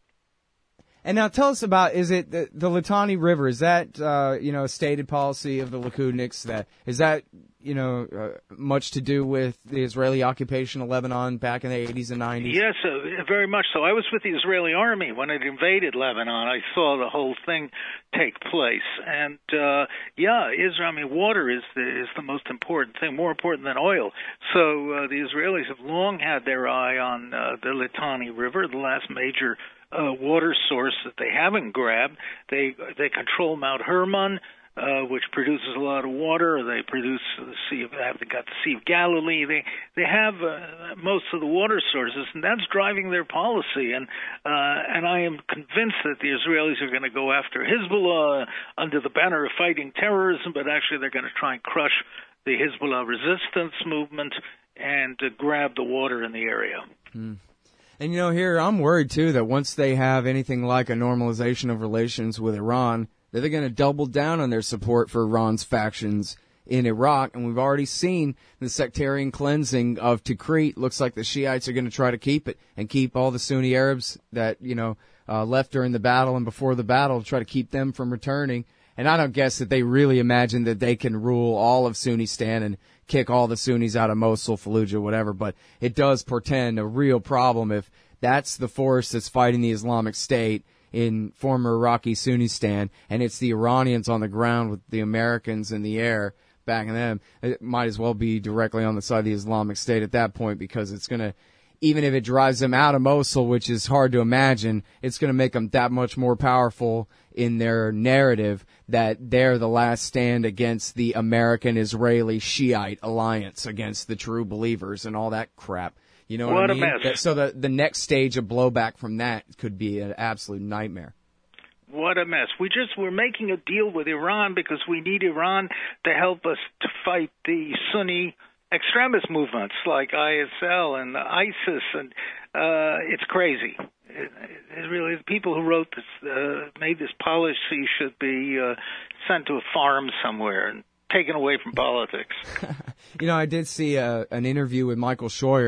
And now tell us about, is it the, the Litani River, is that, uh, you know, a stated policy of the Likudniks? That, is that, you know, uh, much to do with the Israeli occupation of Lebanon back in the eighties and nineties?
Yes, uh, very much so. I was with the Israeli army when it invaded Lebanon. I saw the whole thing take place. And, uh, yeah, Israel, I mean, water is the, is the most important thing, more important than oil. So uh, the Israelis have long had their eye on uh, the Litani River, the last major Uh, water source that they haven't grabbed. They they control Mount Hermon, uh, which produces a lot of water. They produce the Sea of they've got the Sea of Galilee. They they have uh, most of the water sources, and that's driving their policy. And uh, and I am convinced that the Israelis are going to go after Hezbollah under the banner of fighting terrorism, but actually they're going to try and crush the Hezbollah resistance movement and uh, grab the water in the area.
Mm. And, you know, here, I'm worried, too, that once they have anything like a normalization of relations with Iran, that they're going to double down on their support for Iran's factions in Iraq. And we've already seen the sectarian cleansing of Tikrit. Looks like the Shiites are going to try to keep it and keep all the Sunni Arabs that, you know, uh, left during the battle and before the battle, try to keep them from returning. And I don't guess that they really imagine that they can rule all of Sunnistan and kick all the Sunnis out of Mosul, Fallujah, whatever. But it does portend a real problem if that's the force that's fighting the Islamic State in former Iraqi Sunnistan, and it's the Iranians on the ground with the Americans in the air backing them. It might as well be directly on the side of the Islamic State at that point, because it's going to, even if it drives them out of Mosul, which is hard to imagine, it's going to make them that much more powerful in their narrative that they're the last stand against the American-Israeli Shiite alliance against the true believers and all that crap. You know what,
what
I mean?
a mess.
So the, the next stage of blowback from that could be an absolute nightmare.
What a mess. We just, we're making a deal with Iran because we need Iran to help us to fight the Sunni extremist movements like I S L and ISIS, and uh, it's crazy. It, it really, the people who wrote this, uh, made this policy should be uh, sent to a farm somewhere and taken away from politics.
You know, I did see a, an interview with Michael Scheuer,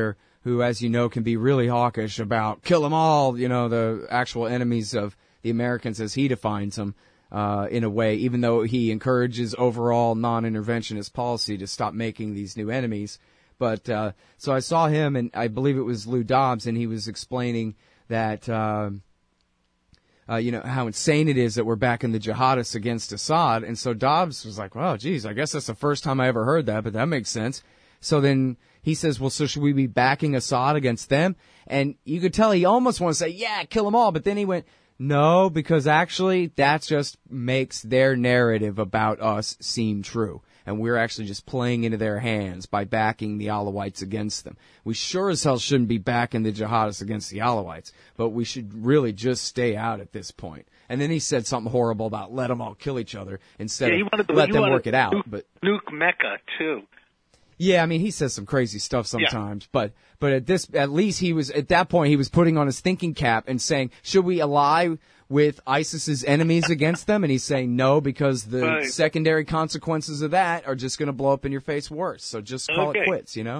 who, as you know, can be really hawkish about kill them all, you know, the actual enemies of the Americans as he defines them, uh, in a way, even though he encourages overall non-interventionist policy to stop making these new enemies. But, uh, so I saw him, and I believe it was Lou Dobbs, and he was explaining that, uh, uh, you know, how insane it is that we're backing the jihadists against Assad. And so Dobbs was like, well, geez, I guess that's the first time I ever heard that, but that makes sense. So then he says, well, so should we be backing Assad against them? And you could tell he almost wants to say, yeah, kill them all. But then he went, no, because actually that just makes their narrative about us seem true. And we're actually just playing into their hands by backing the Alawites against them. We sure as hell shouldn't be backing the jihadists against the Alawites, but we should really just stay out at this point. And then he said something horrible about let them all kill each other instead
yeah, he
of
wanted to,
let
he
them
wanted
work it out.
Nuke,
But
nuke Mecca, too.
yeah, I mean, he says some crazy stuff sometimes, yeah. but but at this, at least he was at that point he was putting on his thinking cap and saying, should we ally with ISIS's enemies against them? And he's saying no, because the
right.
secondary consequences of that are just going to blow up in your face worse. So just call
okay.
it quits, you know.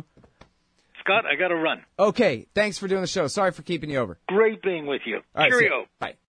Scott, I got to run.
Okay, thanks for doing the show. Sorry for keeping you over.
Great being with you.
All right,
Cheerio.
Bye.